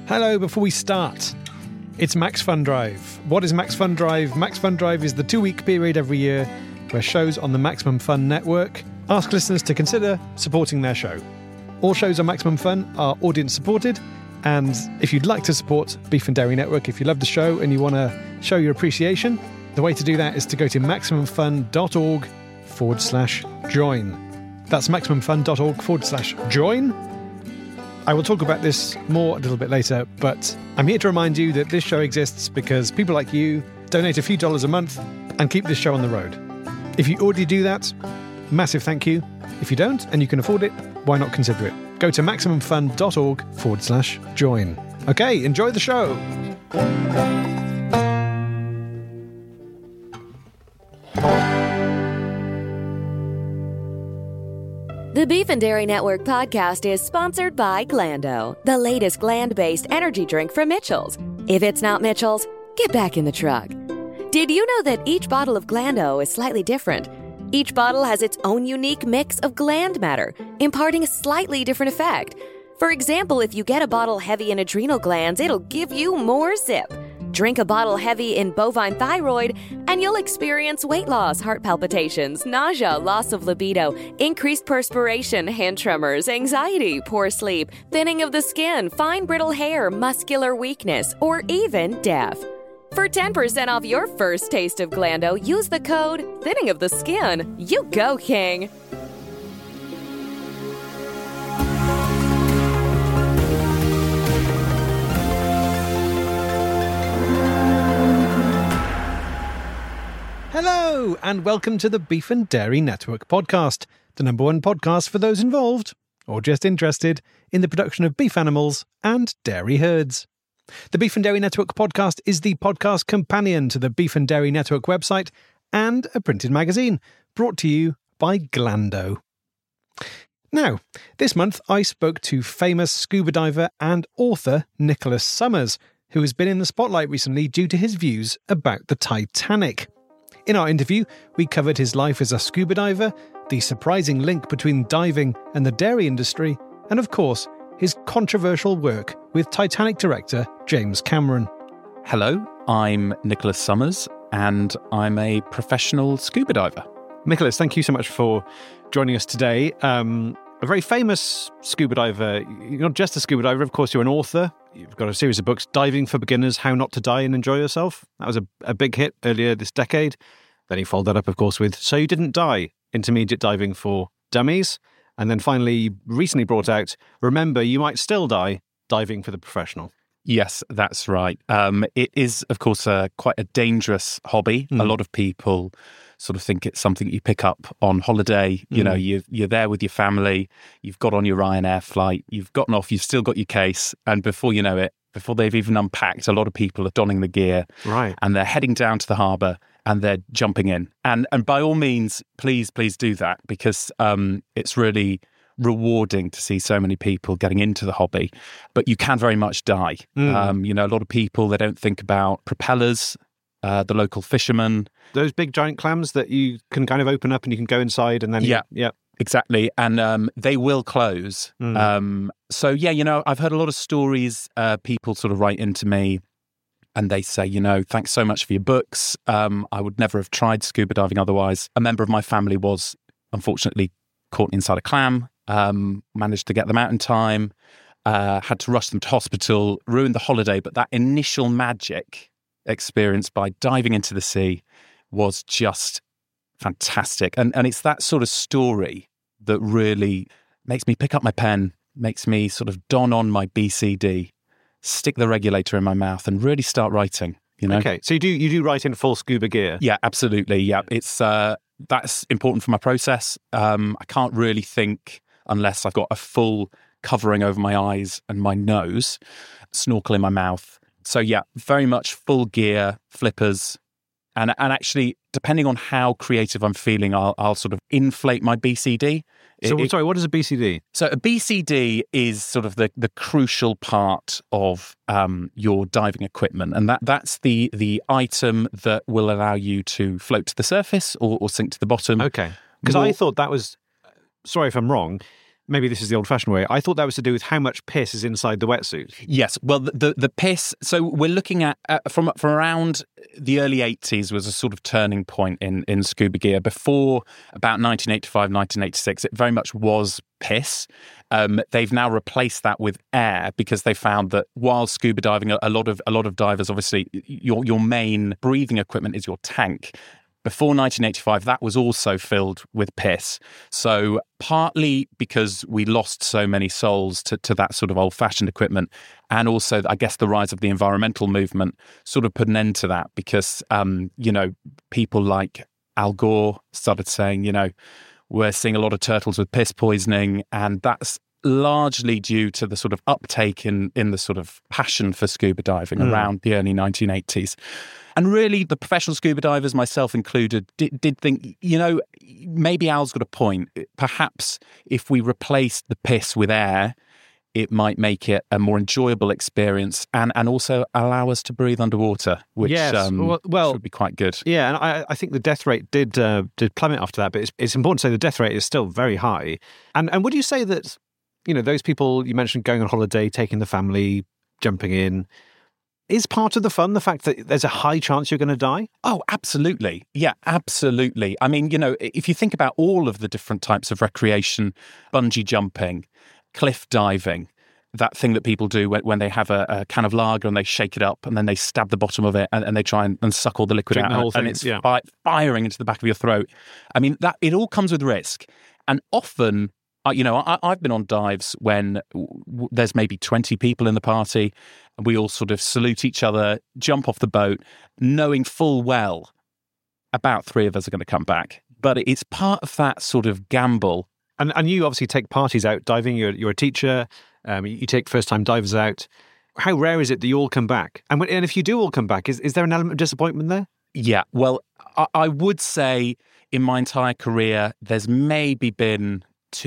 Hello, before we start, it's Max Fun Drive. What is Max Fun Drive? Max Fun Drive is the 2-week period every year where shows on the Maximum Fun network ask listeners to consider supporting their show. All shows on Maximum Fun are audience supported, and if you'd like to support Beef and Dairy Network, if you love the show and you want to show your appreciation, the way to do that is to go to maximumfun.org/join. That's maximumfun.org/join. I will talk about this more a little bit later, but I'm here to remind you that this show exists because people like you donate a few dollars a month and keep this show on the road. If you already do that, massive thank you. If you don't and you can afford it, why not consider it? Go to maximumfun.org/join. Okay, enjoy the show. The Beef and Dairy Network podcast is sponsored by Glando, the latest gland-based energy drink from Mitchell's. If it's not Mitchell's, get back in the truck. Did you know that each bottle of Glando is slightly different? Each bottle has its own unique mix of gland matter, imparting a slightly different effect. For example, if you get a bottle heavy in adrenal glands, it'll give you more zip. Drink a bottle heavy in bovine thyroid, and you'll experience weight loss, heart palpitations, nausea, loss of libido, increased perspiration, hand tremors, anxiety, poor sleep, thinning of the skin, fine brittle hair, muscular weakness, or even death. For 10% off your first taste of Glando, use the code Thinning of the Skin. You go, King! Hello, and welcome to the Beef and Dairy Network podcast, the number one podcast for those involved, or just interested, in the production of beef animals and dairy herds. The Beef and Dairy Network podcast is the podcast companion to the Beef and Dairy Network website and a printed magazine, brought to you by Glando. Now, this month I spoke to famous scuba diver and author Nicholas Summers, who has been in the spotlight recently due to his views about the Titanic. In our interview, we covered his life as a scuba diver, the surprising link between diving and the dairy industry, and of course, his controversial work with Titanic director James Cameron. Hello, I'm Nicholas Summers, and I'm a professional scuba diver. Nicholas, thank you so much for joining us today. A very famous scuba diver. You're not just a scuba diver, of course, you're an author. You've got a series of books, Diving for Beginners, How Not to Die and Enjoy Yourself. That was a big hit earlier this decade. Then you followed that up, of course, with So You Didn't Die, Intermediate Diving for Dummies. And then finally, recently brought out, Remember, You Might Still Die, Diving for the Professional. Yes, that's right. It is, of course, quite a dangerous hobby. A lot of people sort of think it's something you pick up on holiday. You know, you're there with your family, you've got on your Ryanair flight, you've gotten off, you've still got your case, and before you know it, before they've even unpacked, a lot of people are donning the gear, right, and they're heading down to the harbour and they're jumping in. And by all means, please do that, because it's really rewarding to see so many people getting into the hobby, but you can very much die. You know, a lot of people, they don't think about propellers, the local fishermen. Those big giant clams that you can kind of open up and you can go inside and then... Yeah. Exactly. And they will close. So, yeah, you know, I've heard a lot of stories, people sort of write into me and they say, you know, thanks so much for your books. I would never have tried scuba diving otherwise. A member of my family was unfortunately caught inside a clam, managed to get them out in time, had to rush them to hospital, ruined the holiday. But that initial magic experienced by diving into the sea was just fantastic. And it's that sort of story that really makes me pick up my pen, makes me sort of don on my BCD, stick the regulator in my mouth and really start writing, you know? Okay, so you do write in full scuba gear? Yeah, absolutely. Yeah, it's that's important for my process. I can't really think unless I've got a full covering over my eyes and my nose, snorkel in my mouth. So yeah, very much full gear, flippers, and actually, depending on how creative I'm feeling, I'll sort of inflate my BCD. Sorry, what is a BCD? So a BCD is sort of the crucial part of your diving equipment, and that's the item that will allow you to float to the surface or sink to the bottom. Okay, because I thought that was, sorry if I'm wrong, maybe this is the old-fashioned way, I thought that was to do with how much piss is inside the wetsuit. Yes, well, the piss. So we're looking at from around the early 80s was a sort of turning point in scuba gear. Before about 1985, 1986, it very much was piss. They've now replaced that with air because they found that while scuba diving, a lot of divers, obviously, your main breathing equipment is your tank. Before 1985, that was also filled with piss. So partly because we lost so many souls to that sort of old-fashioned equipment, and also, I guess, the rise of the environmental movement sort of put an end to that because, people like Al Gore started saying, we're seeing a lot of turtles with piss poisoning, and that's largely due to the sort of uptake in the sort of passion for scuba diving around the early 1980s. And really, the professional scuba divers, myself included, did think, maybe Al's got a point. Perhaps if we replaced the piss with air, it might make it a more enjoyable experience and also allow us to breathe underwater, which would be quite good. Yeah, and I think the death rate did plummet after that, but it's important to say the death rate is still very high. And would you say that, those people you mentioned going on holiday, taking the family, jumping in, is part of the fun the fact that there's a high chance you're going to die? Oh, absolutely. Yeah, absolutely. I mean, if you think about all of the different types of recreation, bungee jumping, cliff diving, that thing that people do when they have a can of lager and they shake it up and then they stab the bottom of it and they try and suck all the liquid Drink out the whole thing, and it's firing into the back of your throat. I mean, that it all comes with risk. And often, I've been on dives when there's maybe 20 people in the party and we all sort of salute each other, jump off the boat, knowing full well about 3 of us are going to come back. But it's part of that sort of gamble. And you obviously take parties out diving. You're a teacher. You take first-time divers out. How rare is it that you all come back? And if you do all come back, is there an element of disappointment there? Yeah, well, I would say in my entire career, there's maybe been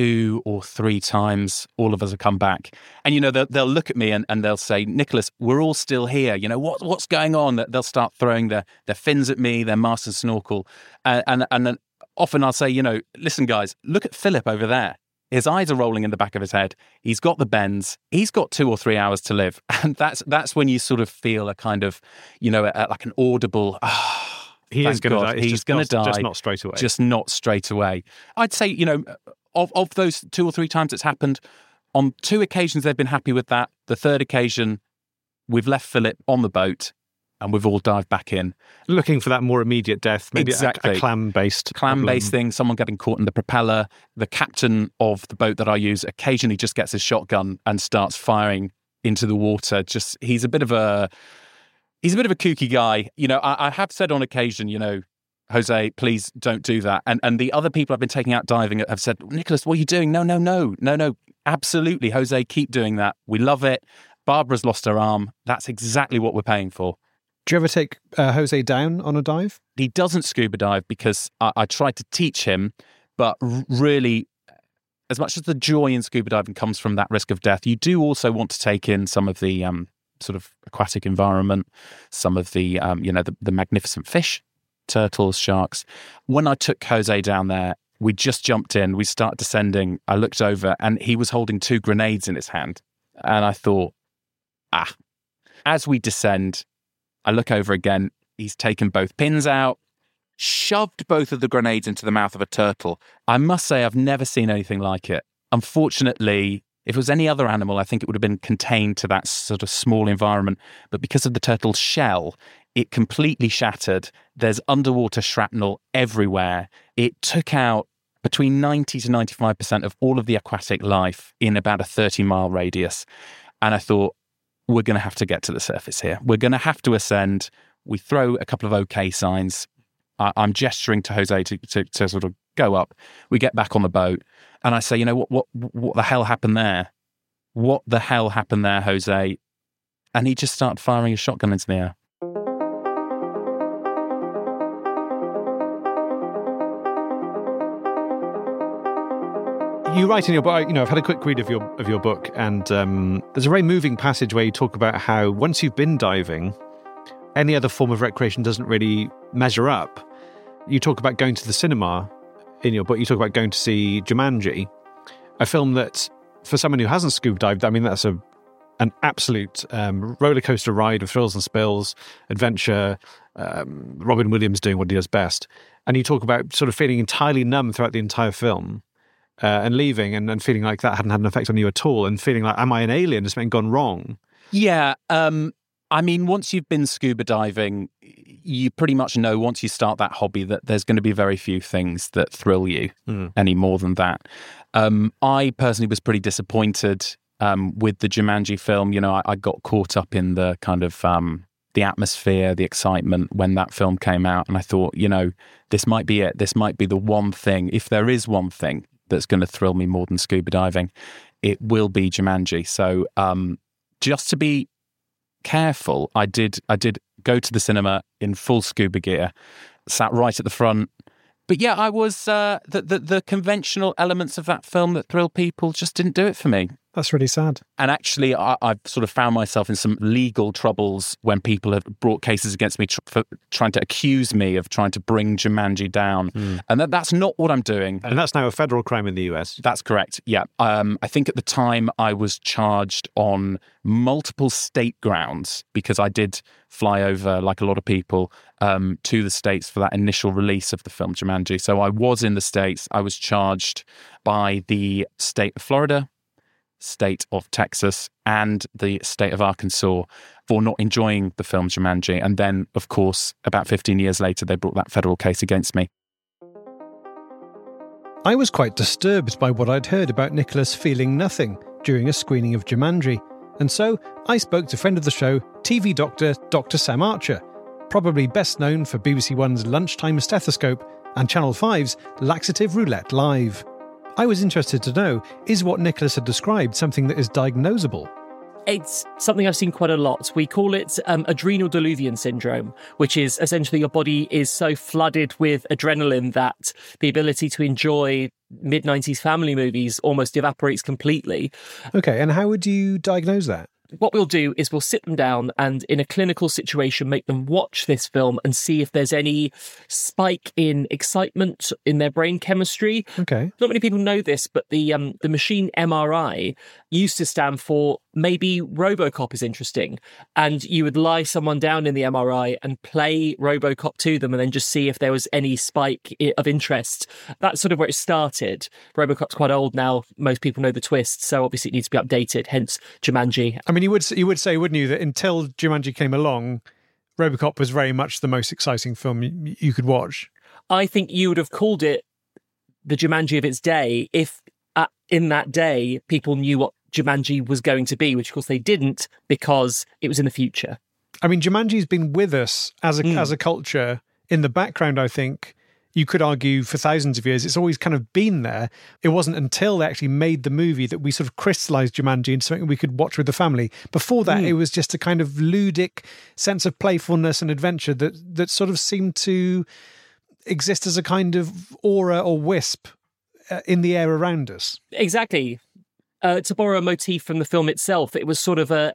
2 or 3 times all of us have come back. And, they'll look at me and they'll say, Nicholas, we're all still here. What's going on? They'll start throwing their fins at me, their mask and snorkel. And then often I'll say, listen, guys, look at Philip over there. His eyes are rolling in the back of his head. He's got the bends. He's got 2 or 3 hours to live. And that's when you sort of feel a kind of, like an audible, he is going to die. He's going to die. Just not straight away. Just not straight away. I'd say, of those 2 or 3 times it's happened, on 2 occasions they've been happy with that. The 3rd occasion, we've left Philip on the boat and we've all dived back in. Looking for that more immediate death, maybe exactly. a clam-based thing, someone getting caught in the propeller. The captain of the boat that I use occasionally just gets his shotgun and starts firing into the water. He's a bit of a kooky guy. I have said on occasion, Jose, please don't do that. And the other people I've been taking out diving have said, Nicholas, what are you doing? No. Absolutely, Jose, keep doing that. We love it. Barbara's lost her arm. That's exactly what we're paying for. Do you ever take Jose down on a dive? He doesn't scuba dive because I tried to teach him, but really, as much as the joy in scuba diving comes from that risk of death, you do also want to take in some of the sort of aquatic environment, some of the, the magnificent fish, turtles, sharks. When I took Jose down there, we just jumped in, we started descending. I looked over and he was holding 2 grenades in his hand. And I thought, as we descend, I look over again, he's taken both pins out, shoved both of the grenades into the mouth of a turtle. I must say, I've never seen anything like it. Unfortunately, if it was any other animal, I think it would have been contained to that sort of small environment. But because of the turtle's shell, it completely shattered. There's underwater shrapnel everywhere. It took out between 90 to 95% of all of the aquatic life in about a 30-mile radius. And I thought, we're going to have to get to the surface here. We're going to have to ascend. We throw a couple of okay signs. I'm gesturing to Jose to sort of go up. We get back on the boat. And I say, what the hell happened there? What the hell happened there, Jose? And he just started firing his shotgun into the air. You write in your book, I've had a quick read of your book, and there's a very moving passage where you talk about how once you've been diving, any other form of recreation doesn't really measure up. You talk about going to the cinema in your book. You talk about going to see Jumanji, a film that, for someone who hasn't scuba dived, I mean, that's an absolute roller coaster ride of thrills and spills, adventure, Robin Williams doing what he does best. And you talk about sort of feeling entirely numb throughout the entire film and leaving and feeling like that hadn't had an effect on you at all and feeling like, am I an alien? Has something gone wrong? Yeah. I mean, once you've been scuba diving, you pretty much know once you start that hobby that there's going to be very few things that thrill you any more than that. I personally was pretty disappointed with the Jumanji film. You know, I got caught up in the kind of the atmosphere, the excitement when that film came out. And I thought, you know, this might be it. This might be the one thing, if there is one thing that's going to thrill me more than scuba diving, it will be Jumanji. So just to be careful, I did go to the cinema in full scuba gear, sat right at the front. But yeah, I was the conventional elements of that film that thrill people just didn't do it for me. That's really sad. And actually, I've sort of found myself in some legal troubles when people have brought cases against me for trying to accuse me of trying to bring Jumanji down. And that's not what I'm doing. And that's now a federal crime in the US. That's correct, yeah. I think at the time I was charged on multiple state grounds because I did fly over, like a lot of people, to the States for that initial release of the film Jumanji. So I was in the States. I was charged by the state of Florida, state of Texas, and the state of Arkansas for not enjoying the film Jumanji. And then, of course, about 15 years later, they brought that federal case against me. I was quite disturbed by what I'd heard about Nicholas feeling nothing during a screening of Jumanji. And so I spoke to friend of the show, TV doctor Dr. Sam Archer, probably best known for BBC One's Lunchtime Stethoscope and Channel 5's Laxative Roulette Live. I was interested to know, is what Nicholas had described something that is diagnosable? It's something I've seen quite a lot. We call it adrenal diluvian syndrome, which is essentially your body is so flooded with adrenaline that the ability to enjoy mid-90s family movies almost evaporates completely. Okay, and how would you diagnose that? What we'll do is we'll sit them down and in a clinical situation make them watch this film and see if there's any spike in excitement in their brain chemistry. Okay. Not many people know this, but the machine MRI used to stand for maybe RoboCop is interesting. And you would lie someone down in the MRI and play RoboCop to them and then just see if there was any spike of interest. That's sort of where it started. RoboCop's quite old now. Most people know the twist, so obviously it needs to be updated, hence Jumanji. I mean, you would say, wouldn't you, that until Jumanji came along, RoboCop was very much the most exciting film you could watch? I think you would have called it the Jumanji of its day if in that day people knew what Jumanji was going to be, which of course they didn't because it was in the future. I mean, Jumanji's been with us as a culture in the background, I think. You could argue for thousands of years, it's always kind of been there. It wasn't until they actually made the movie that we sort of crystallized Jumanji into something we could watch with the family. Before that, it was just a kind of ludic sense of playfulness and adventure that sort of seemed to exist as a kind of aura or wisp in the air around us. Exactly. To borrow a motif from the film itself, it was sort of a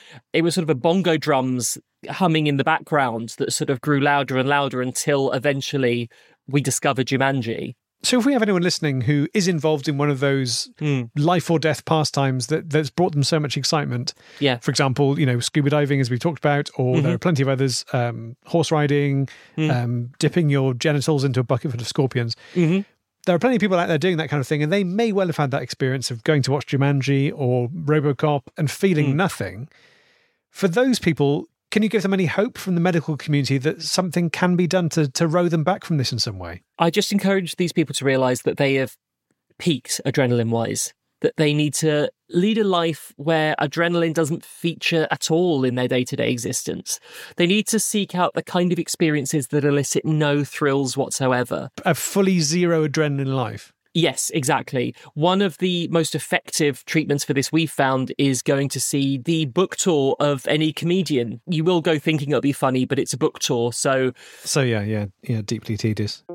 bongo drums humming in the background that sort of grew louder and louder until eventually we discovered Jumanji. So if we have anyone listening who is involved in one of those life or death pastimes that's brought them so much excitement, for example, you know, scuba diving, as we talked about, or there are plenty of others, horse riding, dipping your genitals into a bucket full of scorpions. There are plenty of people out there doing that kind of thing, and they may well have had that experience of going to watch Jumanji or RoboCop and feeling nothing. For those people, can you give them any hope from the medical community that something can be done to row them back from this in some way? I just encourage these people to realise that they have peaked adrenaline-wise, that they need to lead a life where adrenaline doesn't feature at all in their day-to-day existence. They need to seek out the kind of experiences that elicit no thrills whatsoever. A fully zero adrenaline life. Yes, exactly. One of the most effective treatments for this we've found is going to see the book tour of any comedian. You will go thinking it'll be funny, but it's a book tour, so yeah, deeply tedious.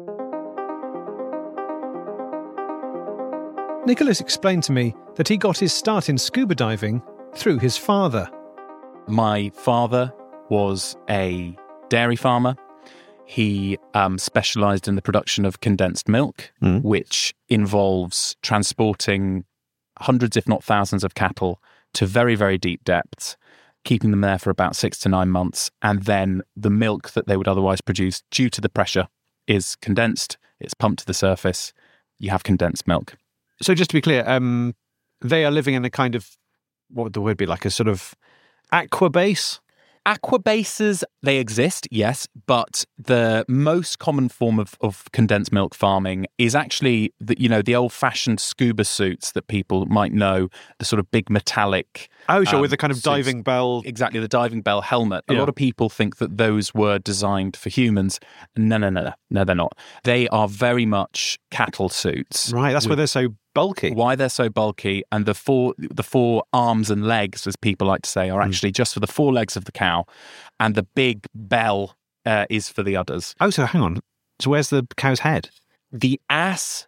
Nicholas explained to me that he got his start in scuba diving through his father. My father was a dairy farmer. He specialised in the production of condensed milk, which involves transporting hundreds, if not thousands, of cattle to very, very deep depths, keeping them there for about 6 to 9 months. And then the milk that they would otherwise produce due to the pressure is condensed. It's pumped to the surface. You have condensed milk. So just to be clear, they are living in a kind of, what would the word be, like a sort of aqua base? Aqua bases, they exist, yes, but the most common form of condensed milk farming is actually the old-fashioned scuba suits that people might know, the sort of big metallic. Oh, sure, with the kind of suits. diving bell. Exactly, the diving bell helmet. A Yeah. lot of people think that those were designed for humans. No, they're not. They are very much cattle suits. Right, that's why they're so bulky. Why they're so bulky, and the four arms and legs, as people like to say, are actually just for the 4 legs of the cow, and the big bell is for the udders. Oh, so hang on. So where's the cow's head? The ass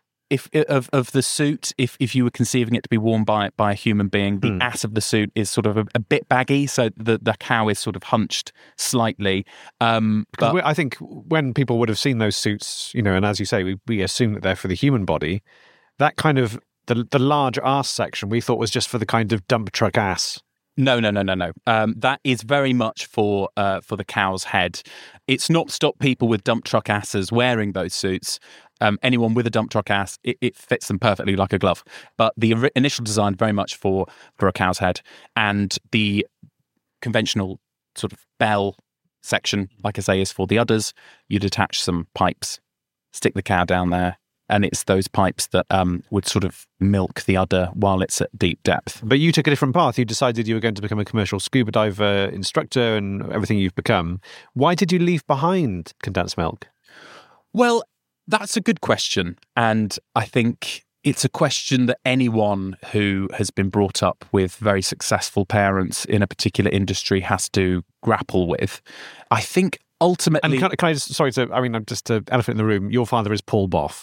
of the suit, if you were conceiving it to be worn by a human being, the ass of the suit is sort of a bit baggy, so the cow is sort of hunched slightly. But I think when people would have seen those suits, and as you say, we assume that they're for the human body. That kind of the large arse section we thought was just for the kind of dump truck ass. No. That is very much for the cow's head. It's not stopped people with dump truck asses wearing those suits. Anyone with a dump truck ass, it fits them perfectly like a glove. But the initial design very much for a cow's head, and the conventional sort of bell section, like I say, is for the udders. You'd attach some pipes, stick the cow down there, and it's those pipes that would sort of milk the udder while it's at deep depth. But you took a different path. You decided you were going to become a commercial scuba diver instructor and everything you've become. Why did you leave behind condensed milk? Well, that's a good question. And I think it's a question that anyone who has been brought up with very successful parents in a particular industry has to grapple with. I think ultimately... And can I just, just to elephant in the room, your father is Paul Boff.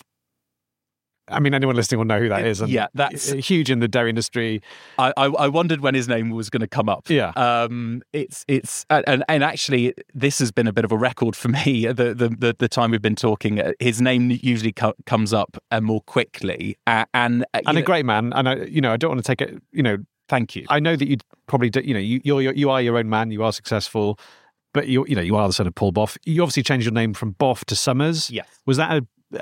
I mean, anyone listening will know who that is. And yeah, that's huge in the dairy industry. I wondered when his name was going to come up. Yeah, and actually, this has been a bit of a record for me. The time we've been talking, his name usually comes up more quickly. And a great man. And I don't want to take it. Thank you. I know that you probably do, you are your own man. You are successful, but you are the son of Paul Boff. You obviously changed your name from Boff to Summers. Yes. Was that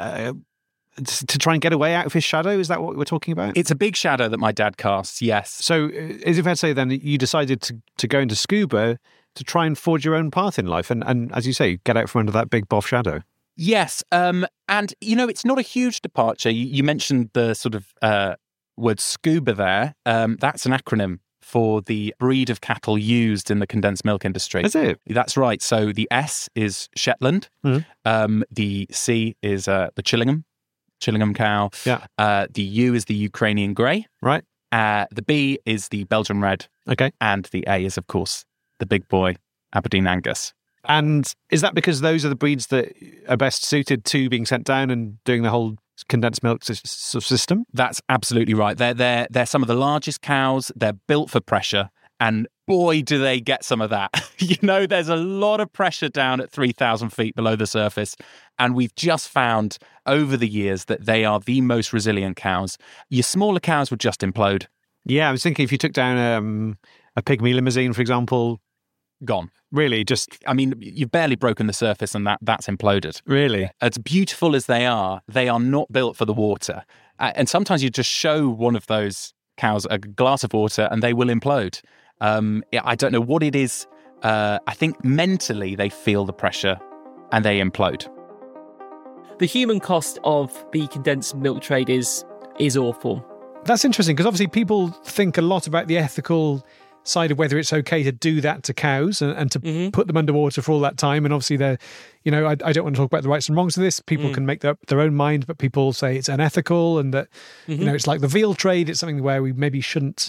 to try and get away out of his shadow? Is that what we're talking about? It's a big shadow that my dad casts, yes. So is it fair to say then that you decided to go into scuba to try and forge your own path in life and as you say, get out from under that big Boff shadow? Yes. And, it's not a huge departure. You mentioned the sort of word scuba there. That's an acronym for the breed of cattle used in the condensed milk industry. Is it? That's right. So the S is Shetland. Mm-hmm. The C is the Chillingham cow. Yeah. The U is the Ukrainian grey. Right. The B is the Belgian red. Okay. And the A is, of course, the big boy, Aberdeen Angus. And is that because those are the breeds that are best suited to being sent down and doing the whole condensed milk system? That's absolutely right. They're some of the largest cows. They're built for pressure. And boy, do they get some of that. There's a lot of pressure down at 3,000 feet below the surface. And we've just found over the years that they are the most resilient cows. Your smaller cows would just implode. Yeah, I was thinking if you took down a pygmy limousine, for example. Gone. Really? You've barely broken the surface and that's imploded. Really? As beautiful as they are not built for the water. And sometimes you just show one of those cows a glass of water and they will implode. I don't know what it is. I think mentally they feel the pressure and they implode. The human cost of the condensed milk trade is awful. That's interesting because obviously people think a lot about the ethical side of whether it's okay to do that to cows and to put them underwater for all that time. And obviously I don't want to talk about the rights and wrongs of this. People can make up their own mind, but people say it's unethical and that, it's like the veal trade. It's something where we maybe shouldn't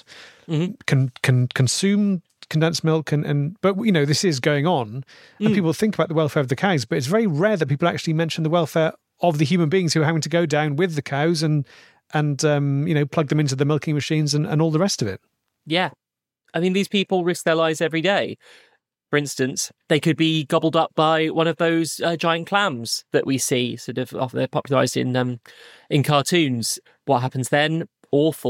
consume condensed milk but this is going on and people think about the welfare of the cows, but it's very rare that people actually mention the welfare of the human beings who are having to go down with the cows and plug them into the milking machines and all the rest of it. Yeah. I mean, these people risk their lives every day. For instance, they could be gobbled up by one of those giant clams that we see, sort of, they're popularised in cartoons. What happens then? Awful.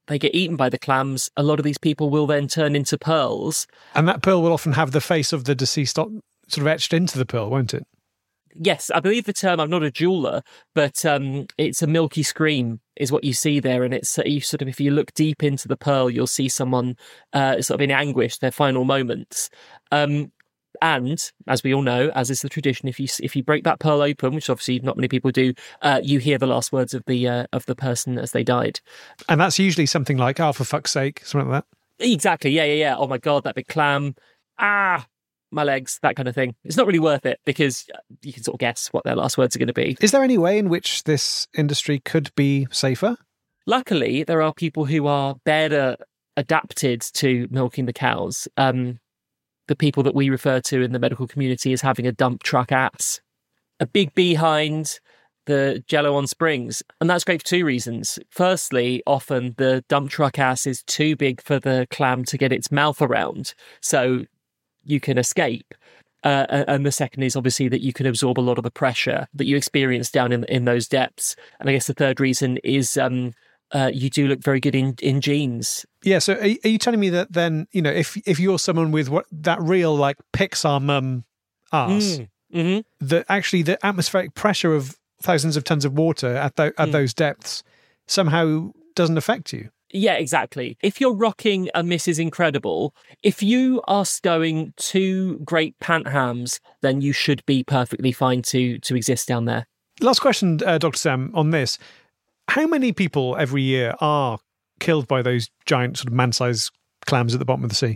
they get eaten by the clams, a lot of these people will then turn into pearls. And that pearl will often have the face of the deceased sort of etched into the pearl, won't it? Yes, I believe the term, I'm not a jeweler, but it's a milky scream is what you see there. And it's you sort of, if you look deep into the pearl, you'll see someone sort of in anguish, their final moments. And as we all know, as is the tradition, if you break that pearl open, which obviously not many people do, you hear the last words of the person as they died. And that's usually something like, "Oh, for fuck's sake," something like that. Exactly. Yeah. Oh my God, that big clam. Ah, my legs, that kind of thing. It's not really worth it because you can sort of guess what their last words are going to be. Is there any way in which this industry could be safer? Luckily, there are people who are better adapted to milking the cows. The people that we refer to in the medical community as having a dump truck ass, a big behind, the jello on springs. And that's great for two reasons. Firstly, often the dump truck ass is too big for the clam to get its mouth around, so you can escape. And the second is obviously that you can absorb a lot of the pressure that you experience down in those depths. And I guess the third reason is you do look very good in jeans. Yeah, so are you telling me that then, if you're someone with that real like Pixar mum arse, that actually the atmospheric pressure of thousands of tons of water at those depths somehow doesn't affect you? Yeah, exactly. If you're rocking a Mrs. Incredible, if you are stowing 2 great pant hams, then you should be perfectly fine to exist down there. Last question, Dr. Sam, on this. How many people every year are killed by those giant sort of man-sized clams at the bottom of the sea?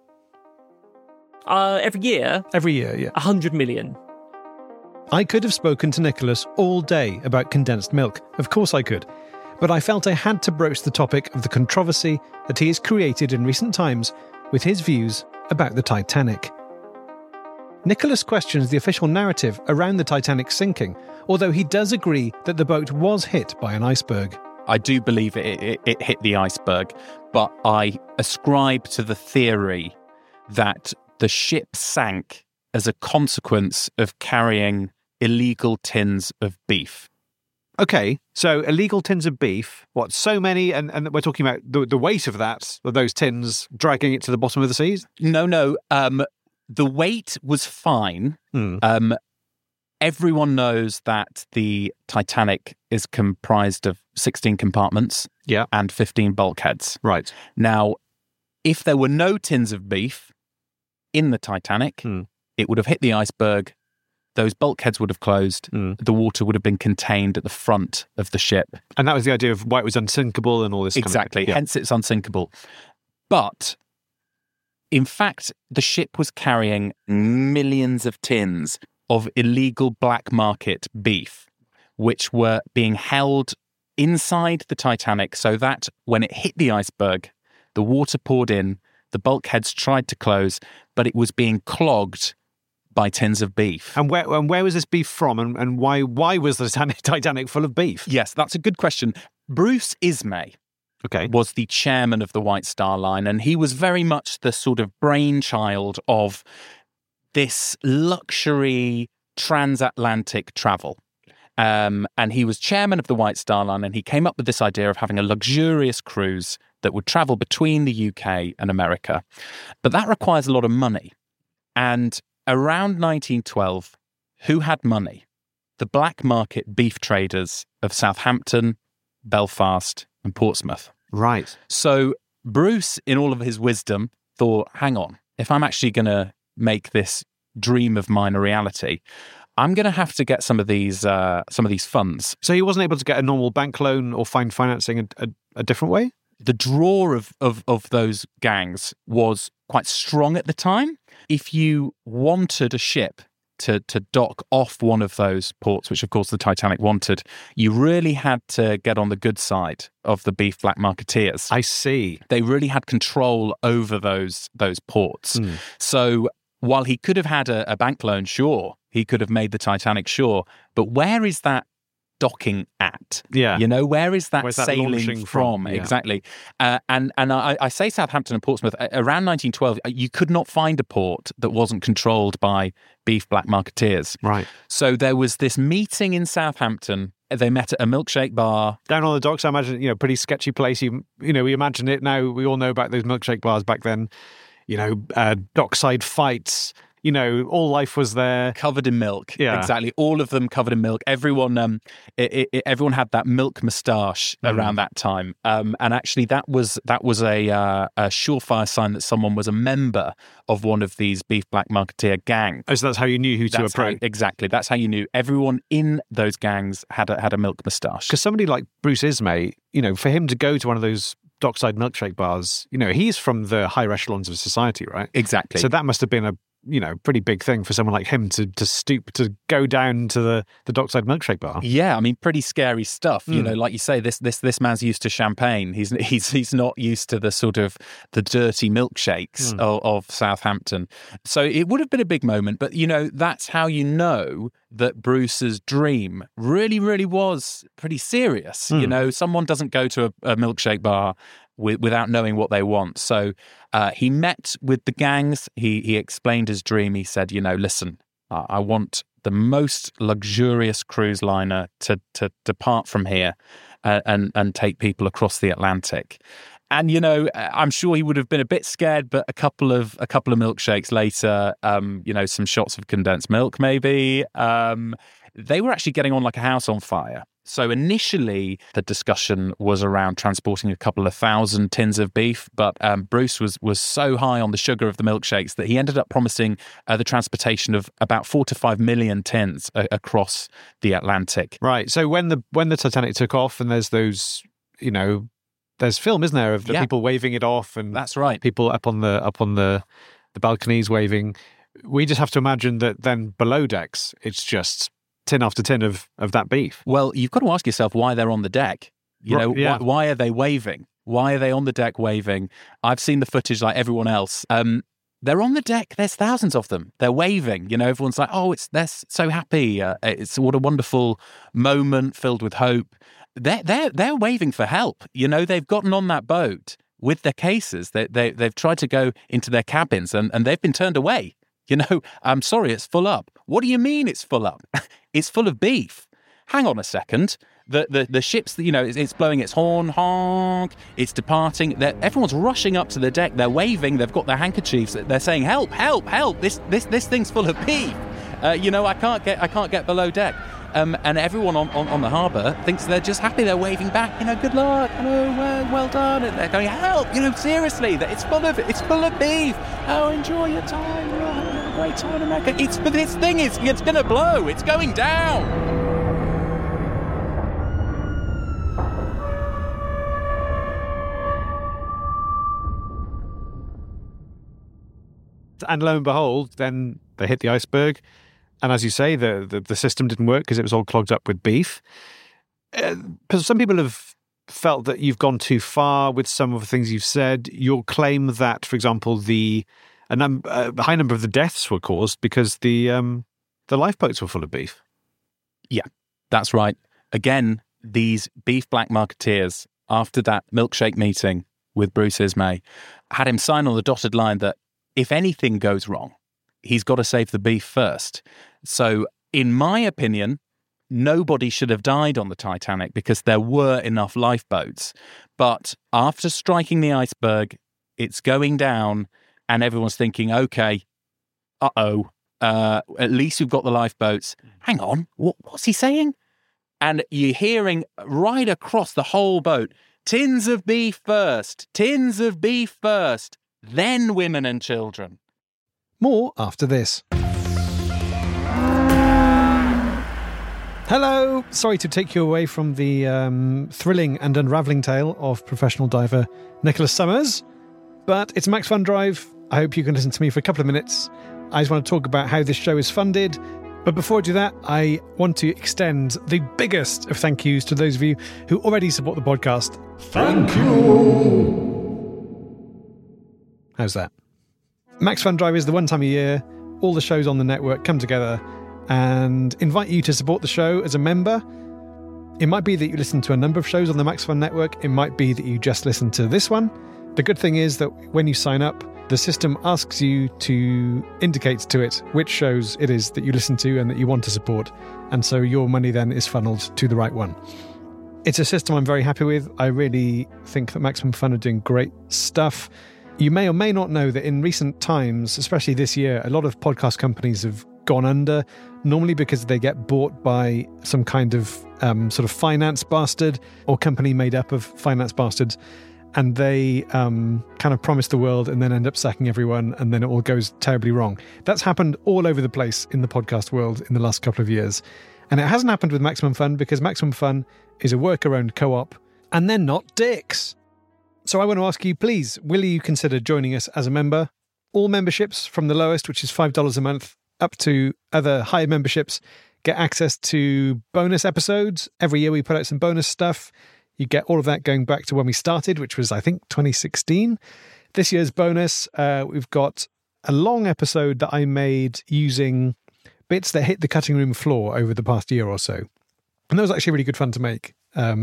Every year? Every year, yeah. 100 million. I could have spoken to Nicholas all day about condensed milk. Of course I could. But I felt I had to broach the topic of the controversy that he has created in recent times with his views about the Titanic. Nicholas questions the official narrative around the Titanic sinking, although he does agree that the boat was hit by an iceberg. I do believe it hit the iceberg, but I ascribe to the theory that the ship sank as a consequence of carrying illegal tins of beef. Okay, so illegal tins of beef, what, so many, and we're talking about the weight of those tins dragging it to the bottom of the seas? No, the weight was fine. Everyone knows that the Titanic is comprised of 16 compartments and 15 bulkheads. Right. Now, if there were no tins of beef in the Titanic, it would have hit the iceberg. Those bulkheads would have closed. The water would have been contained at the front of the ship. And that was the idea of why it was unsinkable and all this Exactly. kind of thing. Hence it's unsinkable. But, in fact, the ship was carrying millions of tins of illegal black market beef, which were being held inside the Titanic so that when it hit the iceberg, the water poured in, the bulkheads tried to close, but it was being clogged by tins of beef. And where was this beef from, and why was the Titanic full of beef? Yes, that's a good question. Bruce Ismay was the chairman of the White Star Line, and he was very much the sort of brainchild of this luxury transatlantic travel. And he was chairman of the White Star Line, and he came up with this idea of having a luxurious cruise that would travel between the UK and America. But that requires a lot of money. And around 1912, who had money? The black market beef traders of Southampton, Belfast, and Portsmouth. Right. So Bruce, in all of his wisdom, thought, hang on, if I'm actually going to make this dream of mine a reality, I'm going to have to get some of these funds. So he wasn't able to get a normal bank loan or find financing a different way? The draw of those gangs was quite strong at the time. If you wanted a ship to dock off one of those ports, which of course the Titanic wanted, you really had to get on the good side of the beef black marketeers. I see. They really had control over those ports. So while he could have had a bank loan, sure, he could have made the Titanic, sure, but where is that docking at? Yeah. You know, where is that Where's that sailing launching from? Yeah. Exactly. And I say Southampton and Portsmouth, around 1912, you could not find a port that wasn't controlled by beef black marketeers. Right. So there was this meeting in Southampton. They met at a milkshake bar. Down on the docks, I imagine, pretty sketchy place. We imagine it now. We all know about those milkshake bars back then. Dockside fights. All life was there. Covered in milk. Yeah. Exactly. All of them covered in milk. Everyone everyone had that milk moustache around that time. And actually that was a surefire sign that someone was a member of one of these beef black marketeer gangs. Oh, so that's how you knew who to approach. Exactly. That's how you knew. Everyone in those gangs had a milk moustache. Because somebody like Bruce Ismay, for him to go to one of those dockside milkshake bars, he's from the higher echelons of society, right? Exactly. So that must have been a pretty big thing for someone like him to stoop to go down to the dockside milkshake bar. Yeah, I mean, pretty scary stuff. Like you say, this man's used to champagne. He's not used to the sort of the dirty milkshakes of Southampton. So it would have been a big moment. But that's how you know that Bruce's dream really, really was pretty serious. Someone doesn't go to a milkshake bar without knowing what they want. So he met with the gangs. He explained his dream. He said, listen, I want the most luxurious cruise liner to depart from here and take people across the Atlantic. And, I'm sure he would have been a bit scared, but a couple of milkshakes later, some shots of condensed milk maybe, they were actually getting on like a house on fire. So initially, the discussion was around transporting a couple of thousand tins of beef, but Bruce was so high on the sugar of the milkshakes that he ended up promising the transportation of about 4 to 5 million tins across the Atlantic. Right. So when the Titanic took off, and there's those, there's film, isn't there, of the people waving it off, and that's right, people up on the balconies waving. We just have to imagine that then below decks, it's just tin after tin of that beef. Well, you've got to ask yourself why they're on the deck. Why are they waving? Why are they on the deck waving? I've seen the footage like everyone else. They're on the deck. There's thousands of them. They're waving. Everyone's like, oh, they're so happy. It's what a wonderful moment filled with hope. They're waving for help. They've gotten on that boat with their cases. They've tried to go into their cabins and they've been turned away. I'm sorry, it's full up. What do you mean it's full up? It's full of beef. Hang on a second. The ship's, it's blowing its horn, honk, it's departing. Everyone's rushing up to the deck. They're waving. They've got their handkerchiefs. They're saying, help, help, help. This thing's full of beef. I can't get below deck. And everyone on the harbour thinks they're just happy. They're waving back, good luck, well done. And they're going, help, seriously, it's full of beef. Oh, enjoy your time. You're having a great time in America. But this thing it's going to blow. It's going down. And lo and behold, then they hit the iceberg. And as you say, the system didn't work because it was all clogged up with beef. Some people have felt that you've gone too far with some of the things you've said. You'll claim that, for example, a high number of the deaths were caused because the lifeboats were full of beef. Yeah, that's right. Again, these beef black marketeers, after that milkshake meeting with Bruce Ismay, had him sign on the dotted line that if anything goes wrong, he's got to save the beef first. So, in my opinion, nobody should have died on the Titanic because there were enough lifeboats. But after striking the iceberg, it's going down and everyone's thinking, okay, at least we've got the lifeboats. Hang on, what's he saying? And you're hearing right across the whole boat, tins of beef first, then women and children. More after this. Hello! Sorry to take you away from the thrilling and unravelling tale of professional diver Nicholas Summers, but it's Max Fun Drive. I hope you can listen to me for a couple of minutes. I just want to talk about how this show is funded, but before I do that, I want to extend the biggest of thank yous to those of you who already support the podcast. Thank you! How's that? Max Fun Drive is the one time a year all the shows on the network come together and invite you to support the show as a member. It might be that you listen to a number of shows on the Max Fun Network. It might be that you just listen to this one. The good thing is that when you sign up, the system asks you to indicate to it which shows it is that you listen to and that you want to support. And so your money then is funneled to the right one. It's a system I'm very happy with. I really think that Maximum Fun are doing great stuff. You may or may not know that in recent times, especially this year, a lot of podcast companies have gone under, normally because they get bought by some kind of sort of finance bastard or company made up of finance bastards, and they kind of promise the world and then end up sacking everyone, and then it all goes terribly wrong. That's happened all over the place in the podcast world in the last couple of years. And it hasn't happened with Maximum Fun because Maximum Fun is a worker-owned co-op, and they're not dicks. So I want to ask you, please, will you consider joining us as a member? All memberships from the lowest, which is $5 a month, up to other higher memberships, get access to bonus episodes. Every year we put out some bonus stuff. You get all of that going back to when we started, which was, I think, 2016. This year's bonus, we've got a long episode that I made using bits that hit the cutting room floor over the past year or so. And that was actually really good fun to make.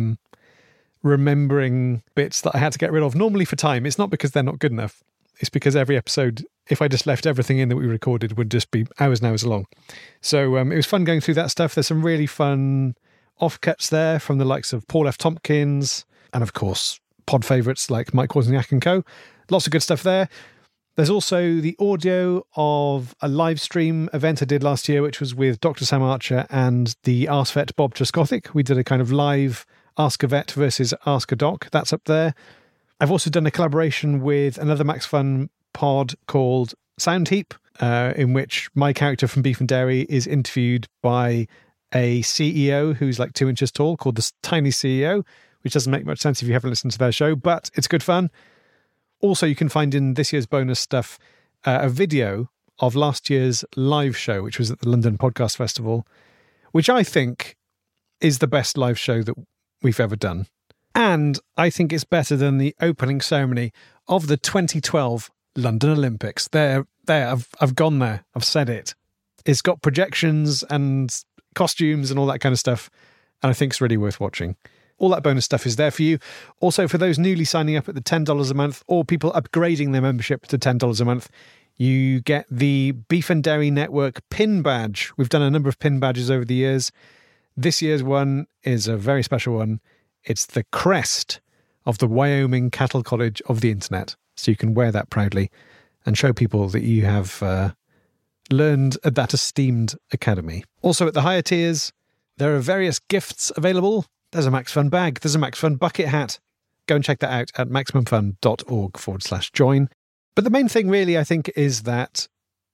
Remembering bits that I had to get rid of, normally for time. It's not because they're not good enough. It's because every episode, if I just left everything in that we recorded, would just be hours and hours long. So it was fun going through that stuff. There's some really fun offcuts there from the likes of Paul F. Tompkins and, of course, pod favourites like Mike Wozniak and co. Lots of good stuff there. There's also the audio of a live stream event I did last year, which was with Dr. Sam Archer and the Ask Vet Bob Truskothic. We did a kind of live Ask a Vet versus Ask a Doc. That's up there. I've also done a collaboration with another Max Fun pod called Sound Heap, in which my character from Beef and Dairy is interviewed by a CEO who's like 2 inches tall called the Tiny CEO, which doesn't make much sense if you haven't listened to their show, but it's good fun. Also, you can find in this year's bonus stuff a video of last year's live show, which was at the London Podcast Festival, which I think is the best live show that we've ever done. And I think it's better than the opening ceremony of the 2012 London Olympics. I've gone there. I've said it. It's got projections and costumes and all that kind of stuff, and I think it's really worth watching. All that bonus stuff is there for you. Also, for those newly signing up at the $10 a month or people upgrading their membership to $10 a month, you get the Beef and Dairy Network pin badge. We've done a number of pin badges over the years. This year's one is a very special one. It's the crest of the Wyoming Cattle College of the Internet. So you can wear that proudly and show people that you have learned at that esteemed academy. Also, at the higher tiers, there are various gifts available. There's a Max Fun bag. There's a Max Fun bucket hat. Go and check that out at maximumfun.org/join. But the main thing really, I think, is that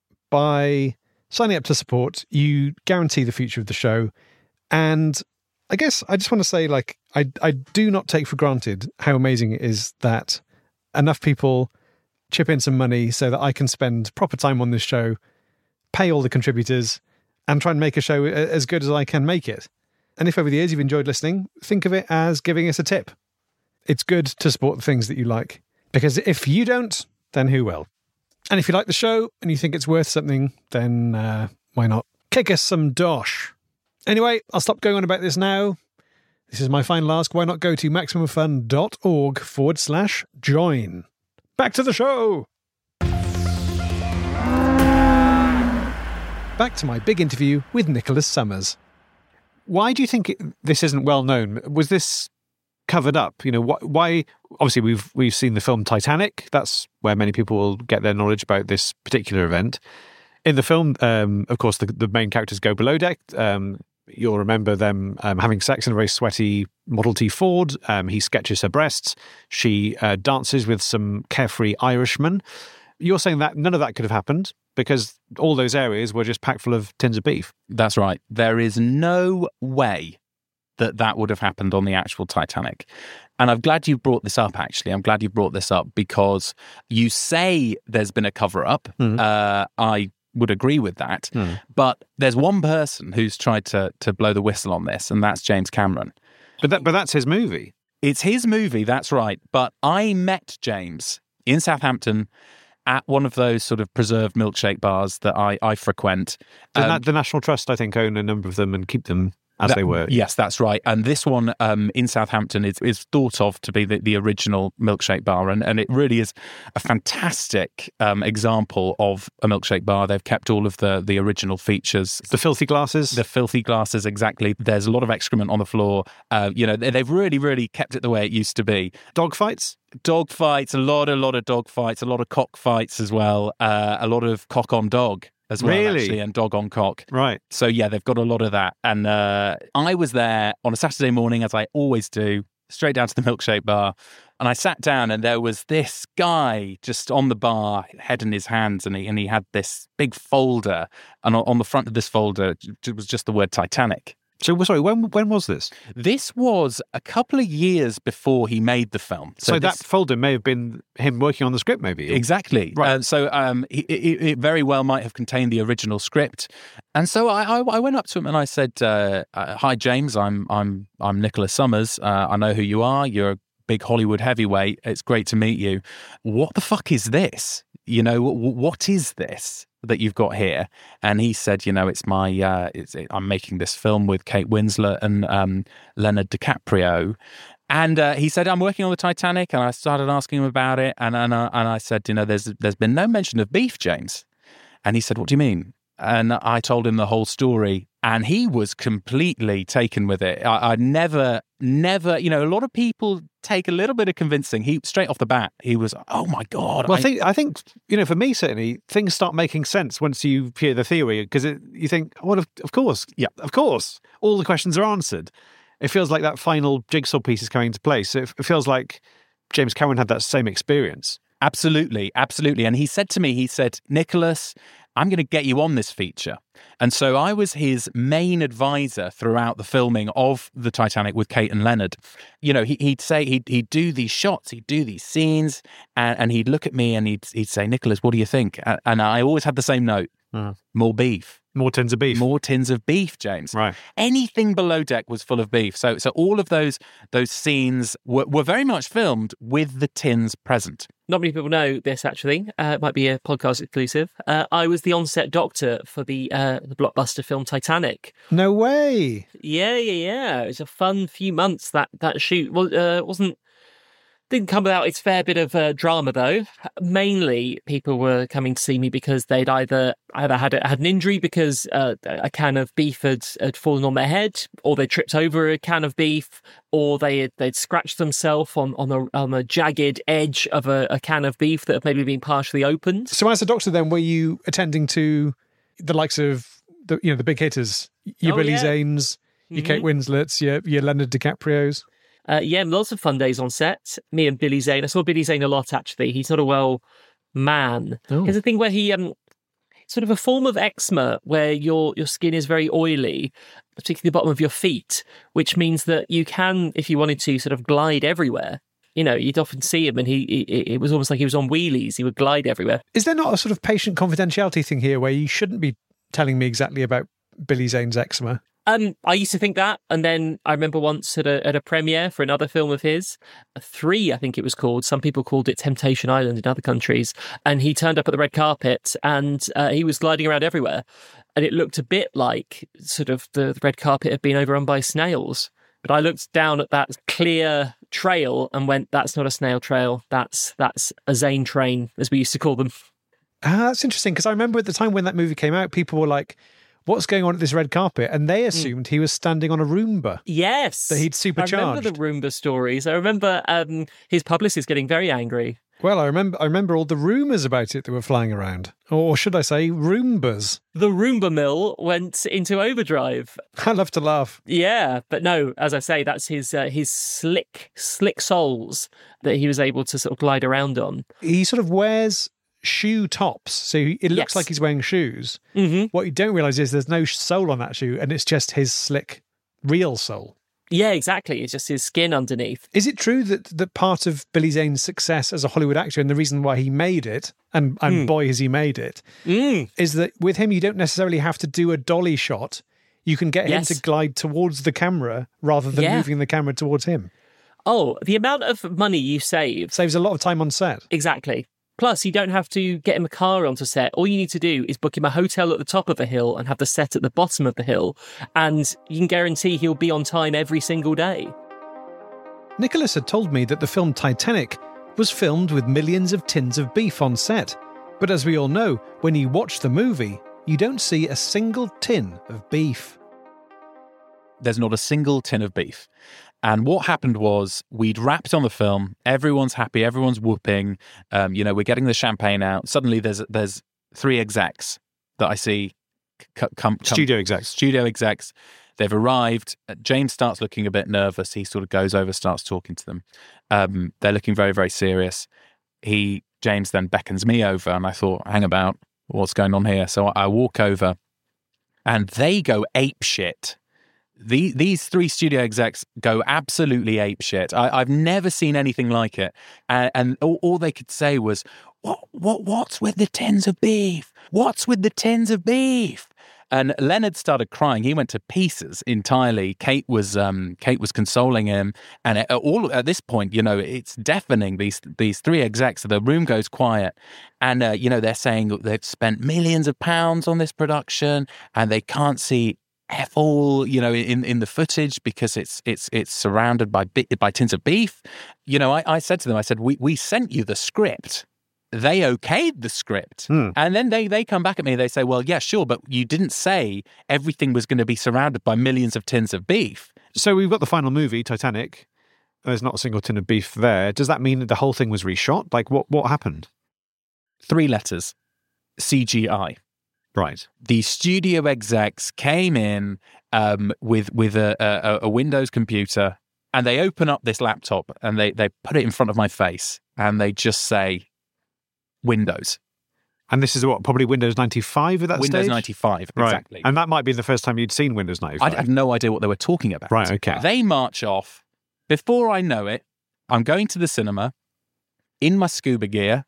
by signing up to support, you guarantee the future of the show. And I guess I just want to say, like, I do not take for granted how amazing it is that enough people chip in some money so that I can spend proper time on this show, pay all the contributors, and try and make a show as good as I can make it. And if over the years you've enjoyed listening, think of it as giving us a tip. It's good to support the things that you like, because if you don't, then who will? And if you like the show and you think it's worth something, then why not kick us some dosh? Anyway, I'll stop going on about this now. This is my final ask. Why not go to maximumfun.org/join? Back to the show. Back to my big interview with Nicholas Summers. Why do you think this isn't well known? Was this covered up? You know, why? Obviously, we've seen the film Titanic. That's where many people will get their knowledge about this particular event. In the film, of course, the main characters go below deck. You'll remember them having sex in a very sweaty Model T Ford. He sketches her breasts. She dances with some carefree Irishmen. You're saying that none of that could have happened because all those areas were just packed full of tins of beef. That's right. There is no way that would have happened on the actual Titanic. And I'm glad you brought this up, actually. I'm glad you brought this up because you say there's been a cover-up. I would agree with that. But there's one person who's tried to blow the whistle on this, and that's James Cameron. But that's his movie. It's his movie, that's right. But I met James in Southampton at one of those sort of preserved milkshake bars that I frequent. The National Trust, I think, own a number of them and keep them. they were. Yes, that's right. And this one in Southampton is thought of to be the original milkshake bar. And it really is a fantastic example of a milkshake bar. They've kept all of the original features. The filthy glasses. The filthy glasses, exactly. There's a lot of excrement on the floor. They've really, really kept it the way it used to be. Dog fights? Dog fights, a lot of dog fights, a lot of cock fights as well, a lot of cock on dog as well, Really? actually, and dog on cock. Right. So, yeah, they've got a lot of that. And I was there on a Saturday morning, as I always do, straight down to the milkshake bar. And I sat down and there was this guy just on the bar, head in his hands, and he had this big folder. And on the front of this folder was just the word Titanic. So, sorry, when was this? This was a couple of years before he made the film. So that folder may have been him working on the script, maybe? Exactly. Right. It very well might have contained the original script. And so I went up to him and I said, "Hi, James. I'm Nicholas Summers. I know who you are. You're a big Hollywood heavyweight. It's great to meet you. What the fuck is this? What is this that you've got here?" And he said, "It's my I'm making this film with Kate Winslet and Leonard DiCaprio." And he said, "I'm working on the Titanic." And I started asking him about it, and I said, "There's been no mention of beef, James." And he said, "What do you mean?" And I told him the whole story, and he was completely taken with it. I'd never, a lot of people take a little bit of convincing. He, straight off the bat, he was, "Oh my God." Well, I think, for me, certainly, things start making sense once you hear the theory, because you think, well, of course. Yeah. Of course. All the questions are answered. It feels like that final jigsaw piece is coming into place. It feels like James Cameron had that same experience. Absolutely. And he said to me, "Nicholas, I'm going to get you on this feature." And so I was his main advisor throughout the filming of the Titanic with Kate and Leonard. He'd say, he'd do these shots, he'd do these scenes, and he'd look at me and he'd say, "Nicholas, what do you think?" And I always had the same note. More beef. More tins of beef. More tins of beef, James. Right. Anything below deck was full of beef. So all of those scenes were very much filmed with the tins present. Not many people know this, actually. It might be a podcast exclusive. I was the on-set doctor for the blockbuster film Titanic. No way. Yeah. It was a fun few months, that shoot. Well, didn't come without its fair bit of drama, though. Mainly, people were coming to see me because they'd either had an injury because a can of beef had fallen on their head, or they tripped over a can of beef, or they'd scratched themselves on a jagged edge of a can of beef that had maybe been partially opened. So as a doctor then, were you attending to the likes of the big hitters, your Billy Zanes, your Kate Winslets, your Leonard DiCaprios? Lots of fun days on set. Me and Billy Zane. I saw Billy Zane a lot, actually. He's not a well man. Oh. There's a thing where he sort of a form of eczema where your skin is very oily, particularly the bottom of your feet, which means that you can, if you wanted to, sort of glide everywhere. You'd often see him and it was almost like he was on wheelies. He would glide everywhere. Is there not a sort of patient confidentiality thing here where you shouldn't be telling me exactly about Billy Zane's eczema? I used to think that, and then I remember once at a premiere for another film of his, 3, I think it was called. Some people called it Temptation Island in other countries, and he turned up at the red carpet, and he was gliding around everywhere, and it looked a bit like sort of the red carpet had been overrun by snails. But I looked down at that clear trail and went, "That's not a snail trail. That's a Zane train," as we used to call them. That's interesting, because I remember at the time when that movie came out, people were like, "What's going on at this red carpet?" And they assumed he was standing on a Roomba. Yes. That he'd supercharged. I remember the Roomba stories. I remember his publicist getting very angry. Well, I remember all the rumours about it that were flying around. Or should I say, Roombas. The Roomba mill went into overdrive. I love to laugh. Yeah, but no, as I say, that's his slick soles that he was able to sort of glide around on. He sort of wears shoe tops, so it looks like he's wearing shoes. Mm-hmm. What you don't realise is there's no sole on that shoe, and it's just his slick, real sole. Yeah, exactly. It's just his skin underneath. Is it true that part of Billy Zane's success as a Hollywood actor, and the reason why he made it, and boy has he made it, is that with him you don't necessarily have to do a dolly shot. You can get him to glide towards the camera rather than moving the camera towards him. Oh, the amount of money you save. Saves a lot of time on set. Exactly. Plus, you don't have to get him a car onto set. All you need to do is book him a hotel at the top of a hill and have the set at the bottom of the hill, and you can guarantee he'll be on time every single day. Nicholas had told me that the film Titanic was filmed with millions of tins of beef on set. But as we all know, when you watch the movie, you don't see a single tin of beef. There's not a single tin of beef. And what happened was we'd wrapped on the film. Everyone's happy. Everyone's whooping. We're getting the champagne out. Suddenly there's 3 execs that I see come. Studio execs. Studio execs. They've arrived. James starts looking a bit nervous. He sort of goes over, starts talking to them. They're looking very, very serious. James then beckons me over, and I thought, hang about, what's going on here? So I walk over, and they go apeshit. These 3 studio execs go absolutely apeshit. I've never seen anything like it. And all they could say was, what's with the tins of beef? What's with the tins of beef? And Leonard started crying. He went to pieces entirely. Kate was consoling him, and at this point, it's deafening. These 3 execs, the room goes quiet, and they're saying they've spent millions of pounds on this production, and they can't see F all, in the footage because it's surrounded by tins of beef. I said to them, I said, we sent you the script. They okayed the script. And then they come back at me, they say, well, yeah, sure, but you didn't say everything was going to be surrounded by millions of tins of beef. So we've got the final movie, Titanic. There's not a single tin of beef there. Does that mean that the whole thing was reshot? Like, what happened? 3 letters. CGI. Right. The studio execs came in with a Windows computer, and they open up this laptop, and they put it in front of my face, and they just say, Windows. And this is probably Windows 95 at that Windows stage? 95, right. Exactly. And that might be the first time you'd seen Windows 95. I had no idea what they were talking about. Right, okay. They march off. Before I know it, I'm going to the cinema in my scuba gear.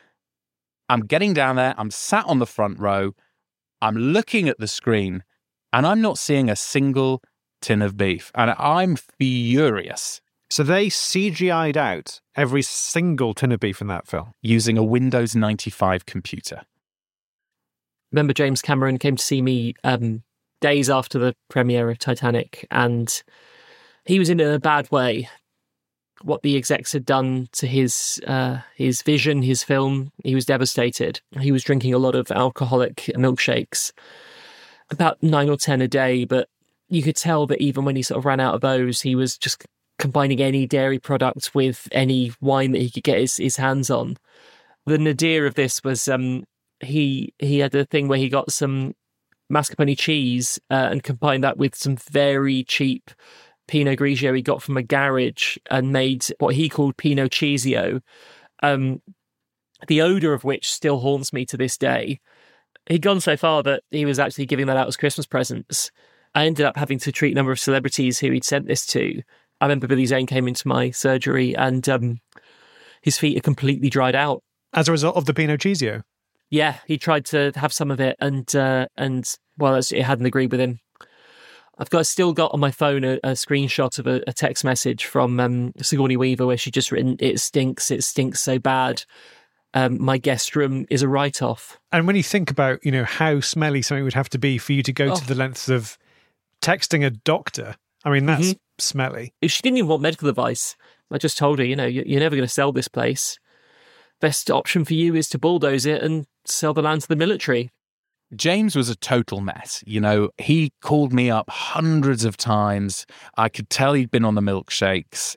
I'm getting down there. I'm sat on the front row. I'm looking at the screen, and I'm not seeing a single tin of beef. And I'm furious. So they CGI'd out every single tin of beef in that film? Using a Windows 95 computer. Remember, James Cameron came to see me days after the premiere of Titanic, and he was in a bad way. What the execs had done to his vision, his film, he was devastated. He was drinking a lot of alcoholic milkshakes, about 9 or 10 a day, but you could tell that even when he sort of ran out of those, he was just combining any dairy product with any wine that he could get his hands on. The nadir of this was he had a thing where he got some mascarpone cheese and combined that with some very cheap Pinot Grigio he got from a garage and made what he called Pinot Cheesio, the odour of which still haunts me to this day. He'd gone so far that he was actually giving that out as Christmas presents. I ended up having to treat a number of celebrities who he'd sent this to. I remember Billy Zane came into my surgery and his feet had completely dried out. As a result of the Pinot Cheesio? Yeah, he tried to have some of it and it hadn't agreed with him. I've still got on my phone a screenshot of a text message from Sigourney Weaver where she just written, it stinks so bad. My guest room is a write-off. And when you think about, how smelly something would have to be for you to go to the lengths of texting a doctor, I mean, that's smelly. She didn't even want medical advice. I just told her, you're never going to sell this place. Best option for you is to bulldoze it and sell the land to the military. James was a total mess. He called me up hundreds of times. I could tell he'd been on the milkshakes.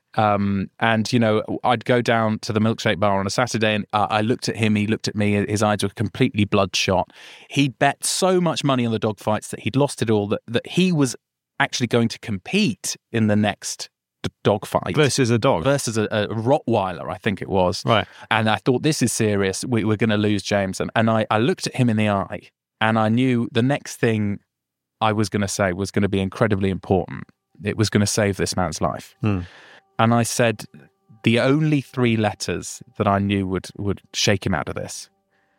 I'd go down to the milkshake bar on a Saturday and I looked at him, he looked at me, his eyes were completely bloodshot. He'd bet so much money on the dogfights that he'd lost it all, that he was actually going to compete in the next dogfight. Versus a dog? Versus a Rottweiler, I think it was. Right. And I thought, this is serious. We're going to lose James. And I looked at him in the eye. And I knew the next thing I was going to say was going to be incredibly important. It was going to save this man's life. And I said the only 3 letters that I knew would shake him out of this.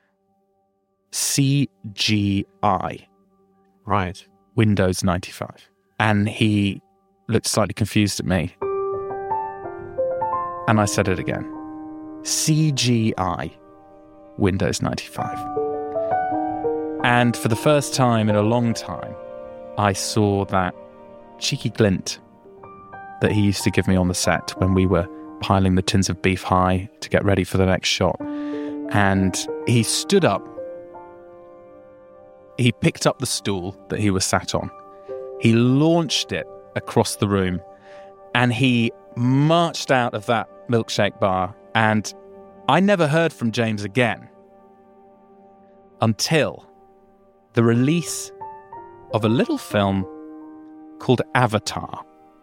CGI. Right. Windows 95. And he looked slightly confused at me. And I said it again. CGI. Windows 95. And for the first time in a long time, I saw that cheeky glint that he used to give me on the set when we were piling the tins of beef high to get ready for the next shot. And he stood up. He picked up the stool that he was sat on. He launched it across the room, and he marched out of that milkshake bar. And I never heard from James again until the release of a little film called Avatar.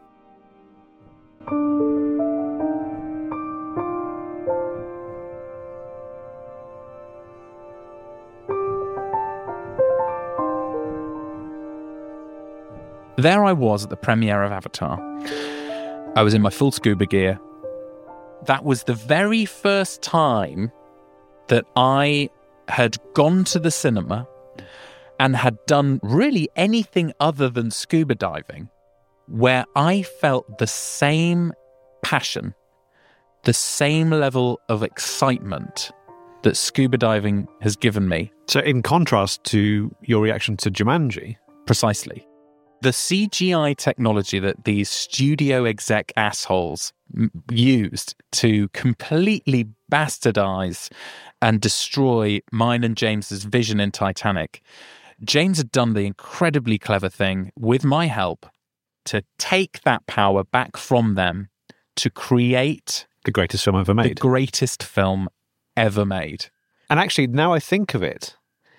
There I was at the premiere of Avatar. I was in my full scuba gear. That was the very first time that I had gone to the cinema and had done really anything other than scuba diving, where I felt the same passion, the same level of excitement that scuba diving has given me. So in contrast to your reaction to Jumanji. Precisely. The CGI technology that these studio exec assholes used to completely bastardize and destroy mine and James's vision in Titanic, James had done the incredibly clever thing, with my help, to take that power back from them to create the greatest film ever made. The greatest film ever made. And actually, now I think of it,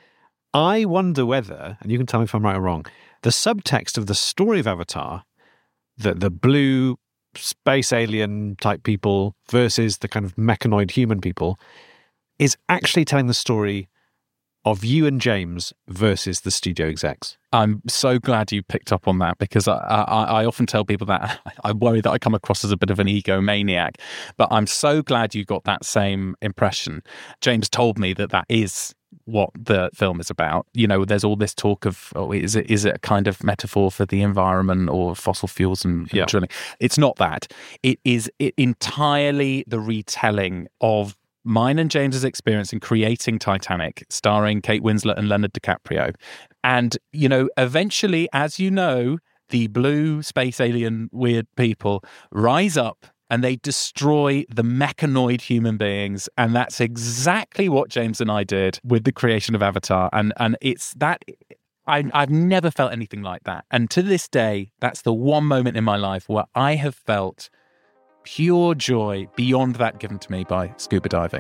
I wonder whether, and you can tell me if I'm right or wrong, the subtext of the story of Avatar, the blue space alien type people versus the kind of mechanoid human people, is actually telling the story of you and James versus the studio execs. I'm so glad you picked up on that, because I often tell people that I worry that I come across as a bit of an egomaniac, but I'm so glad you got that same impression. James told me that is what the film is about. You know, there's all this talk of, is it a kind of metaphor for the environment or fossil fuels and drilling? It's not that. It is entirely the retelling of mine and James's experience in creating Titanic, starring Kate Winslet and Leonardo DiCaprio. And, you know, eventually, as you know, the blue space alien weird people rise up and they destroy the mechanoid human beings. And that's exactly what James and I did with the creation of Avatar. And it's that... I've never felt anything like that. And to this day, that's the one moment in my life where I have felt pure joy beyond that given to me by scuba diving.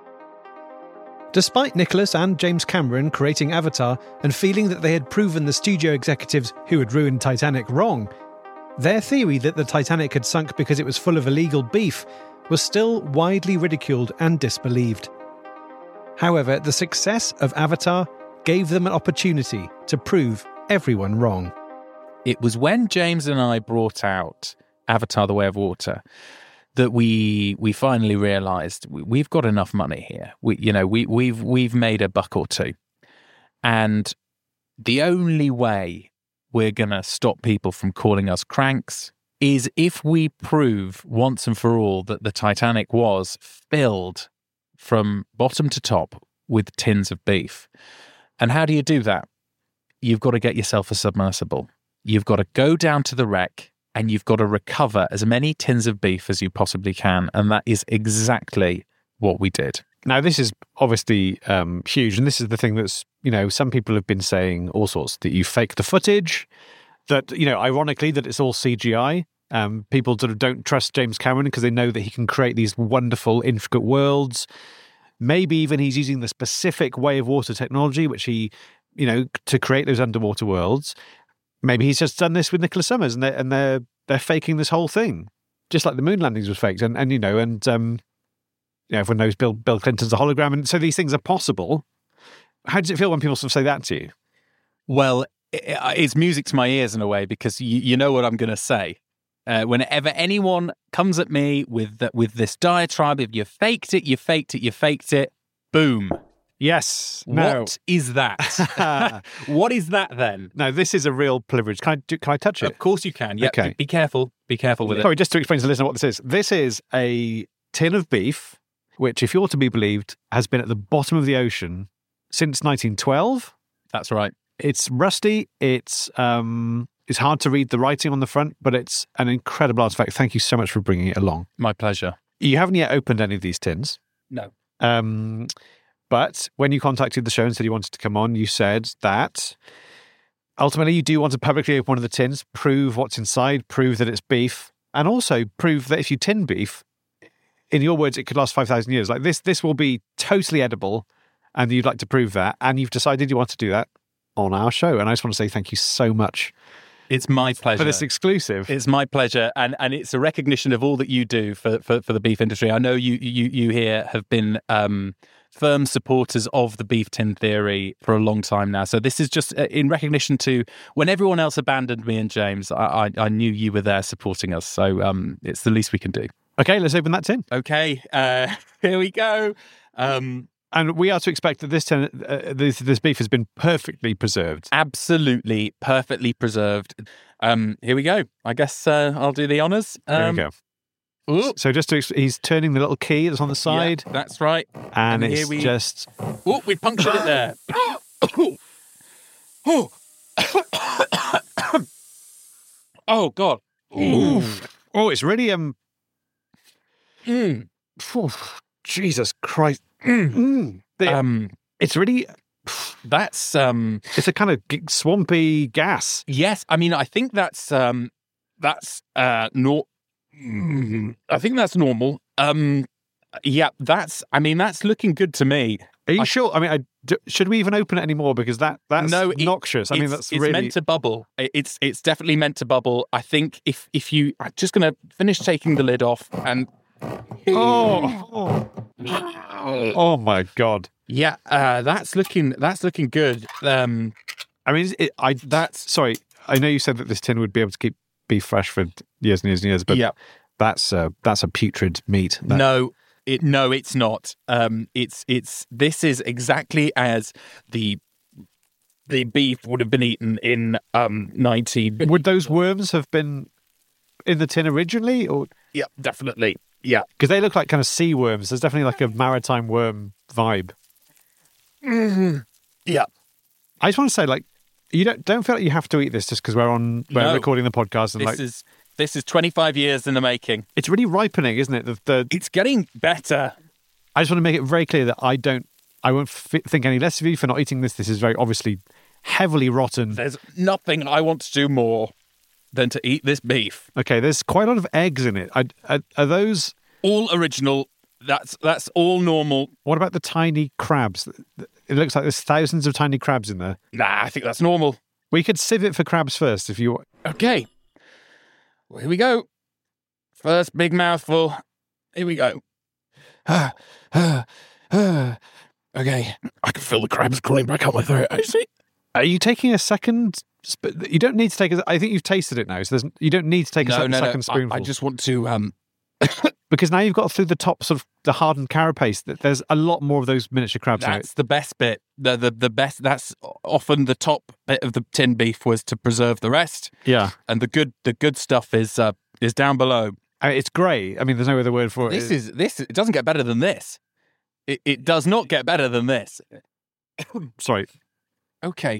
Despite Nicholas and James Cameron creating Avatar and feeling that they had proven the studio executives who had ruined Titanic wrong, their theory that the Titanic had sunk because it was full of illegal beef was still widely ridiculed and disbelieved. However, the success of Avatar gave them an opportunity to prove everyone wrong. It was when James and I brought out Avatar: The Way of Water that we finally realised we've got enough money here. We've made a buck or two, and the only way we're going to stop people from calling us cranks is if we prove once and for all that the Titanic was filled from bottom to top with tins of beef. And how do you do that? You've got to get yourself a submersible. You've got to go down to the wreck and you've got to recover as many tins of beef as you possibly can. And that is exactly what we did. Now, this is obviously huge. And this is the thing that's, some people have been saying all sorts, that you fake the footage, that, ironically, that it's all CGI. People sort of don't trust James Cameron because they know that he can create these wonderful, intricate worlds. Maybe even he's using the specific way of water technology, which he, to create those underwater worlds. Maybe he's just done this with Nicholas Summers and they're faking this whole thing, just like the moon landings was faked. And everyone knows Bill Clinton's a hologram. And so these things are possible. How does it feel when people sort of say that to you? Well, it's music to my ears in a way, because you know what I'm going to say. Whenever anyone comes at me with this diatribe of you faked it, boom. Yes. What is that? What is that then? No, this is a real privilege. Can I touch it? Of course you can. Yeah. Okay. Be careful. Be careful with it. Sorry, just to explain to the listener what this is. This is a tin of beef which, if you're to be believed, has been at the bottom of the ocean since 1912. That's right. It's rusty. It's hard to read the writing on the front, but it's an incredible artifact. Thank you so much for bringing it along. My pleasure. You haven't yet opened any of these tins. No. But when you contacted the show and said you wanted to come on, you said that ultimately you do want to publicly open one of the tins, prove what's inside, prove that it's beef, and also prove that if you tin beef, in your words, it could last 5,000 years. Like this will be totally edible, and you'd like to prove that, and you've decided you want to do that on our show. And I just want to say thank you so much. It's my pleasure. For this exclusive. It's my pleasure, and it's a recognition of all that you do for the beef industry. I know you here have been firm supporters of the beef tin theory for a long time now. So this is just in recognition to when everyone else abandoned me and James, I knew you were there supporting us. So it's the least we can do. Okay, let's open that tin. Okay, here we go. And we are to expect that this tin, this beef has been perfectly preserved. Absolutely perfectly preserved. Here we go. I guess I'll do the honours. There we go. Ooh. So he's turning the little key that's on the side. Yeah, that's right. And it's just... Oh, we punctured it there. Oh, God. Ooh. Oh, it's really... Jesus Christ. It's really... That's... It's a kind of swampy gas. Yes, I mean, I think that's I think that's normal. Yeah, that's looking good to me. Are you sure? I mean, should we even open it anymore? Because that's noxious. I mean, that's it's really... meant to bubble. It's definitely meant to bubble. I think if you... I'm just going to finish taking the lid off and... Oh my God. Yeah, that's looking good. I mean, sorry. I know you said that this tin would be able to keep beef fresh for years and years and years, but yeah. That's a putrid meat. No, it's not. This is exactly as the beef would have been eaten in 19. Would those worms have been in the tin originally, or? Yeah, definitely. Yeah, because they look like kind of sea worms. There's definitely like a maritime worm vibe. Mm-hmm. Yeah, I just want to say, like, you don't feel like you have to eat this just because we're recording the podcast, and this is 25 years in the making. It's really ripening, isn't it? It's getting better. I just want to make it very clear that I won't think any less of you for not eating this. This is very obviously heavily rotten. There's nothing I want to do more than to eat this beef. Okay, there's quite a lot of eggs in it. Are those all original? That's all normal. What about the tiny crabs? It looks like there's thousands of tiny crabs in there. Nah, I think that's normal. We could sieve it for crabs first if you... Okay. Well, here we go. First big mouthful. Here we go. Okay. I can feel the crabs crawling back up my throat, actually. Are you taking a second... You don't need to take... I think you've tasted it now, so you don't need to take a second spoonful. I just want to... Because now you've got through the top, sort of the hardened carapace, that there's a lot more of those miniature crabs. That's the best bit. The best. That's often the top bit of the tin beef was to preserve the rest. Yeah, and the good stuff is down below. It's grey. I mean, there's no other word for it. It doesn't get better than this. It does not get better than this. Sorry. Okay.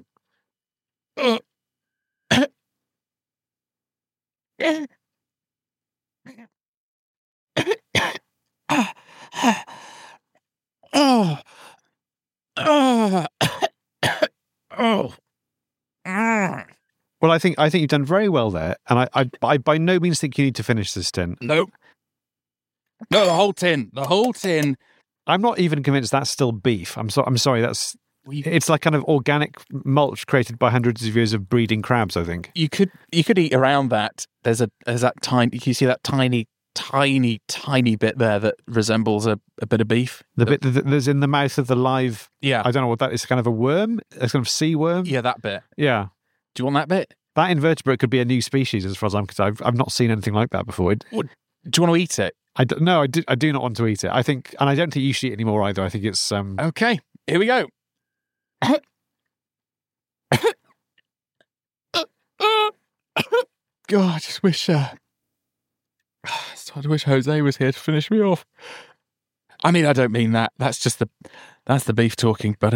Well, I think you've done very well there, and I by no means think you need to finish this tin. Nope. No, the whole tin. I'm not even convinced that's still beef. I'm sorry. It's like kind of organic mulch created by hundreds of years of breeding crabs. I think you could eat around that. There's that tiny. You see that tiny bit there that resembles a bit of beef. The bit that's in the mouth of the live. Yeah, I don't know what that is. Kind of a worm. It's kind of sea worm. Yeah, that bit. Yeah. Do you want that bit? That invertebrate could be a new species, as far as I'm concerned. I've not seen anything like that before. Do you want to eat it? I do not want to eat it. I think, and I don't think you should eat anymore either. I think it's okay. Here we go. God, I just wish Jose was here to finish me off. I mean, I don't mean that. That's the beef talking. But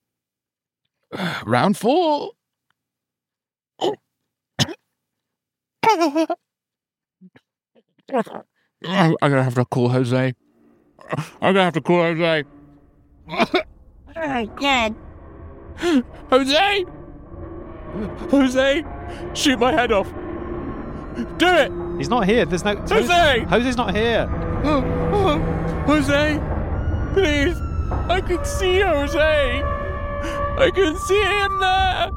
round 4. I'm gonna have to call Jose. Oh God! Jose, shoot my head off. Do it, He's not here. There's no... Jose. Jose's not here. Jose, please. I can see Jose. I can see him there.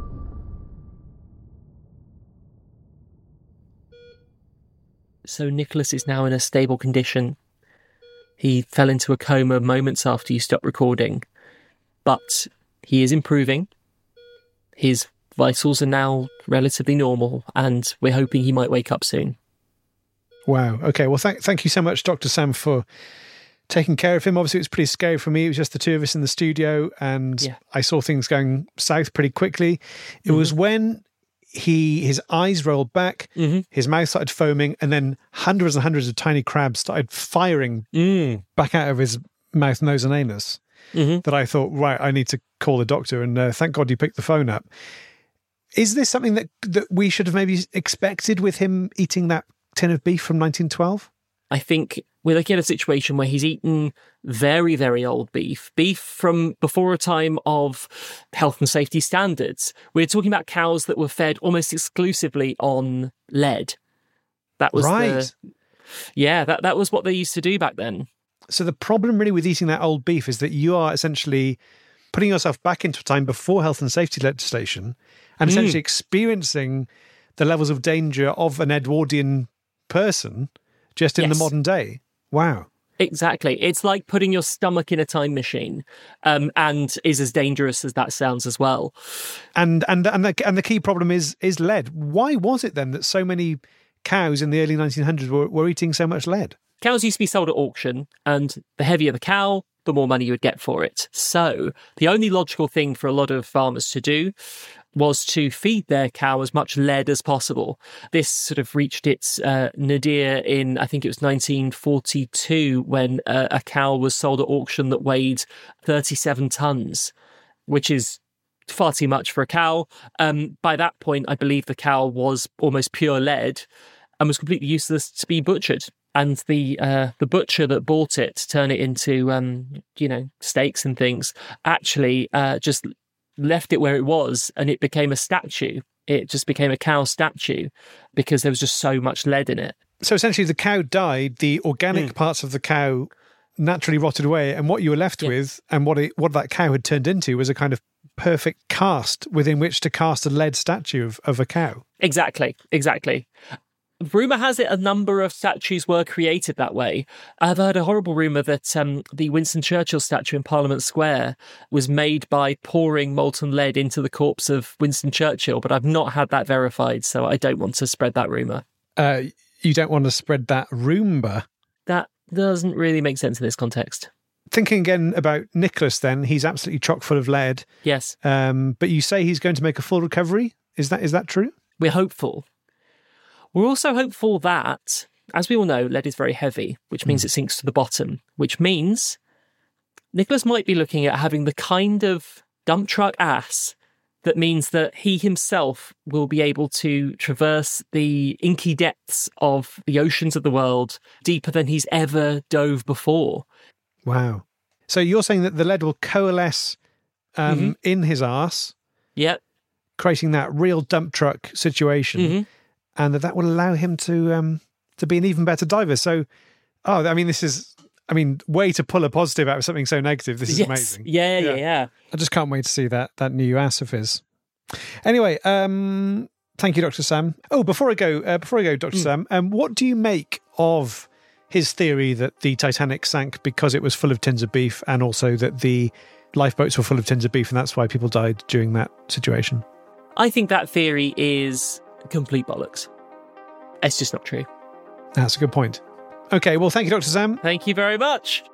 So Nicholas is now in a stable condition. He fell into a coma moments after you stopped recording, but he is improving. His vitals are now relatively normal, and we're hoping he might wake up soon. Wow. Okay. Well, thank you so much, Dr. Sam, for taking care of him. Obviously, it was pretty scary for me. It was just the two of us in the studio, and I saw things going south pretty quickly. It was when his eyes rolled back, his mouth started foaming, and then hundreds and hundreds of tiny crabs started firing back out of his mouth, nose, and anus, that I thought, right, I need to call the doctor. And thank God you picked the phone up. Is this something that we should have maybe expected with him eating that tin of beef from 1912? I think we're looking at a situation where he's eaten very, very old beef from before a time of health and safety standards. We're talking about cows that were fed almost exclusively on lead. That was that was what they used to do back then. So the problem really with eating that old beef is that you are essentially putting yourself back into a time before health and safety legislation and essentially experiencing the levels of danger of an Edwardian person just in the modern day. Wow. Exactly. It's like putting your stomach in a time machine, and is as dangerous as that sounds as well. And the key problem is lead. Why was it then that so many cows in the early 1900s were eating so much lead? Cows used to be sold at auction, and the heavier the cow, the more money you would get for it. So the only logical thing for a lot of farmers to do was to feed their cow as much lead as possible. This sort of reached its nadir in, I think it was 1942, when a cow was sold at auction that weighed 37 tons, which is far too much for a cow. By that point, I believe the cow was almost pure lead and was completely useless to be butchered. And the butcher that bought it to turn it into, steaks and things, actually just left it where it was, and it became a statue. It just became a cow statue because there was just so much lead in it. So essentially the cow died, the organic parts of the cow naturally rotted away, and what you were left with and what that cow had turned into was a kind of perfect cast within which to cast a lead statue of a cow. Exactly. Rumour has it a number of statues were created that way. I've heard a horrible rumour that the Winston Churchill statue in Parliament Square was made by pouring molten lead into the corpse of Winston Churchill, but I've not had that verified, so I don't want to spread that rumour. You don't want to spread that rumour? That doesn't really make sense in this context. Thinking again about Nicholas then, he's absolutely chock full of lead. Yes. But you say he's going to make a full recovery? Is that true? We're hopeful. We're also hopeful that, as we all know, lead is very heavy, which means it sinks to the bottom, which means Nicholas might be looking at having the kind of dump truck ass that means that he himself will be able to traverse the inky depths of the oceans of the world deeper than he's ever dove before. Wow. So you're saying that the lead will coalesce in his arse, creating that real dump truck situation, and that will allow him to be an even better diver. So, way to pull a positive out of something so negative. This is amazing. Yeah. I just can't wait to see that new ass of his. Anyway, thank you, Dr. Sam. Oh, before I go, Dr. Sam, what do you make of his theory that the Titanic sank because it was full of tins of beef, and also that the lifeboats were full of tins of beef, and that's why people died during that situation? I think that theory is complete bollocks. It's just not true. That's a good point. Okay, well, thank you, Dr. Sam. Thank you very much.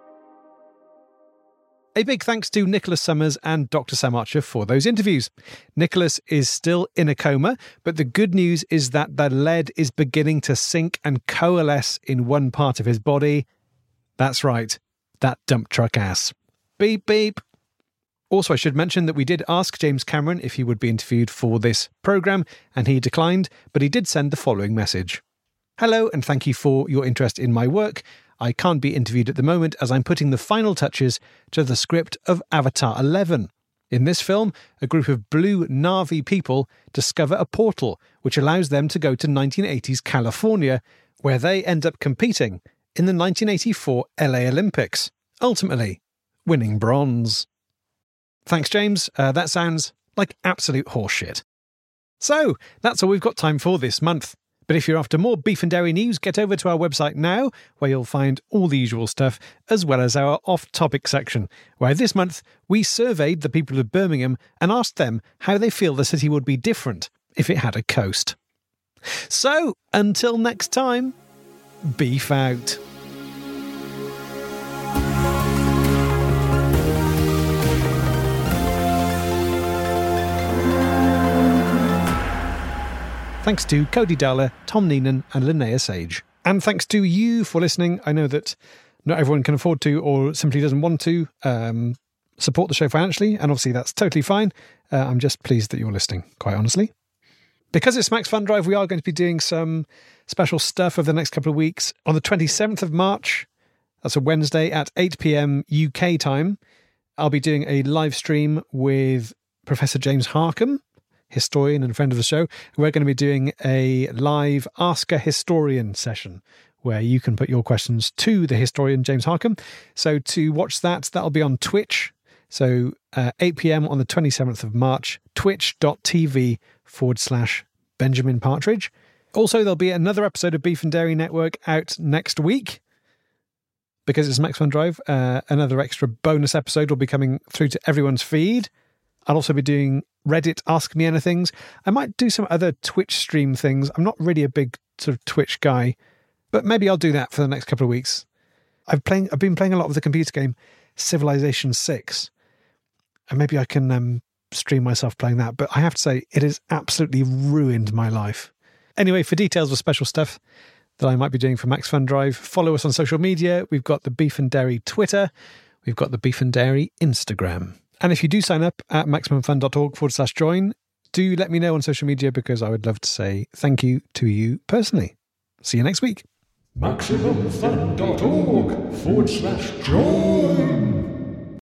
A big thanks to Nicholas Summers and Dr. Sam Archer for those interviews. Nicholas is still in a coma, but the good news is that the lead is beginning to sink and coalesce in one part of his body. That's right, that dump truck ass. Beep, beep. Also, I should mention that we did ask James Cameron if he would be interviewed for this programme, and he declined, but he did send the following message. Hello, and thank you for your interest in my work. I can't be interviewed at the moment as I'm putting the final touches to the script of Avatar 11. In this film, a group of blue Na'vi people discover a portal which allows them to go to 1980s California, where they end up competing in the 1984 LA Olympics, ultimately winning bronze. Thanks, James. That sounds like absolute horseshit. So, that's all we've got time for this month. But if you're after more beef and dairy news, get over to our website now, where you'll find all the usual stuff, as well as our off-topic section, where this month we surveyed the people of Birmingham and asked them how they feel the city would be different if it had a coast. So, until next time, beef out. Thanks to Cody Dowler, Tom Neenan and Linnea Sage. And thanks to you for listening. I know that not everyone can afford to or simply doesn't want to support the show financially, and obviously that's totally fine. I'm just pleased that you're listening, quite honestly. Because it's Max Fun Drive, we are going to be doing some special stuff over the next couple of weeks. On the 27th of March, that's a Wednesday at 8 p.m. UK time, I'll be doing a live stream with Professor James Harkham, historian and friend of the show. We're going to be doing a live Ask a Historian session where you can put your questions to the historian James Harkham. So to watch that, that'll be on Twitch. So 8 p.m. on the 27th of March, twitch.tv/Benjamin Partridge. Also, there'll be another episode of Beef and Dairy Network out next week. Because it's Max Fun Drive, another extra bonus episode will be coming through to everyone's feed. I'll also be doing Reddit Ask Me Anythings. I might do some other Twitch stream things. I'm not really a big sort of Twitch guy, but maybe I'll do that for the next couple of weeks. I've been playing a lot of the computer game Civilization 6, and maybe I can stream myself playing that. But I have to say, it has absolutely ruined my life. Anyway, for details of special stuff that I might be doing for Max Fun Drive, follow us on social media. We've got the Beef and Dairy Twitter. We've got the Beef and Dairy Instagram. And if you do sign up at maximumfun.org/join, do let me know on social media, because I would love to say thank you to you personally. See you next week. maximumfun.org/join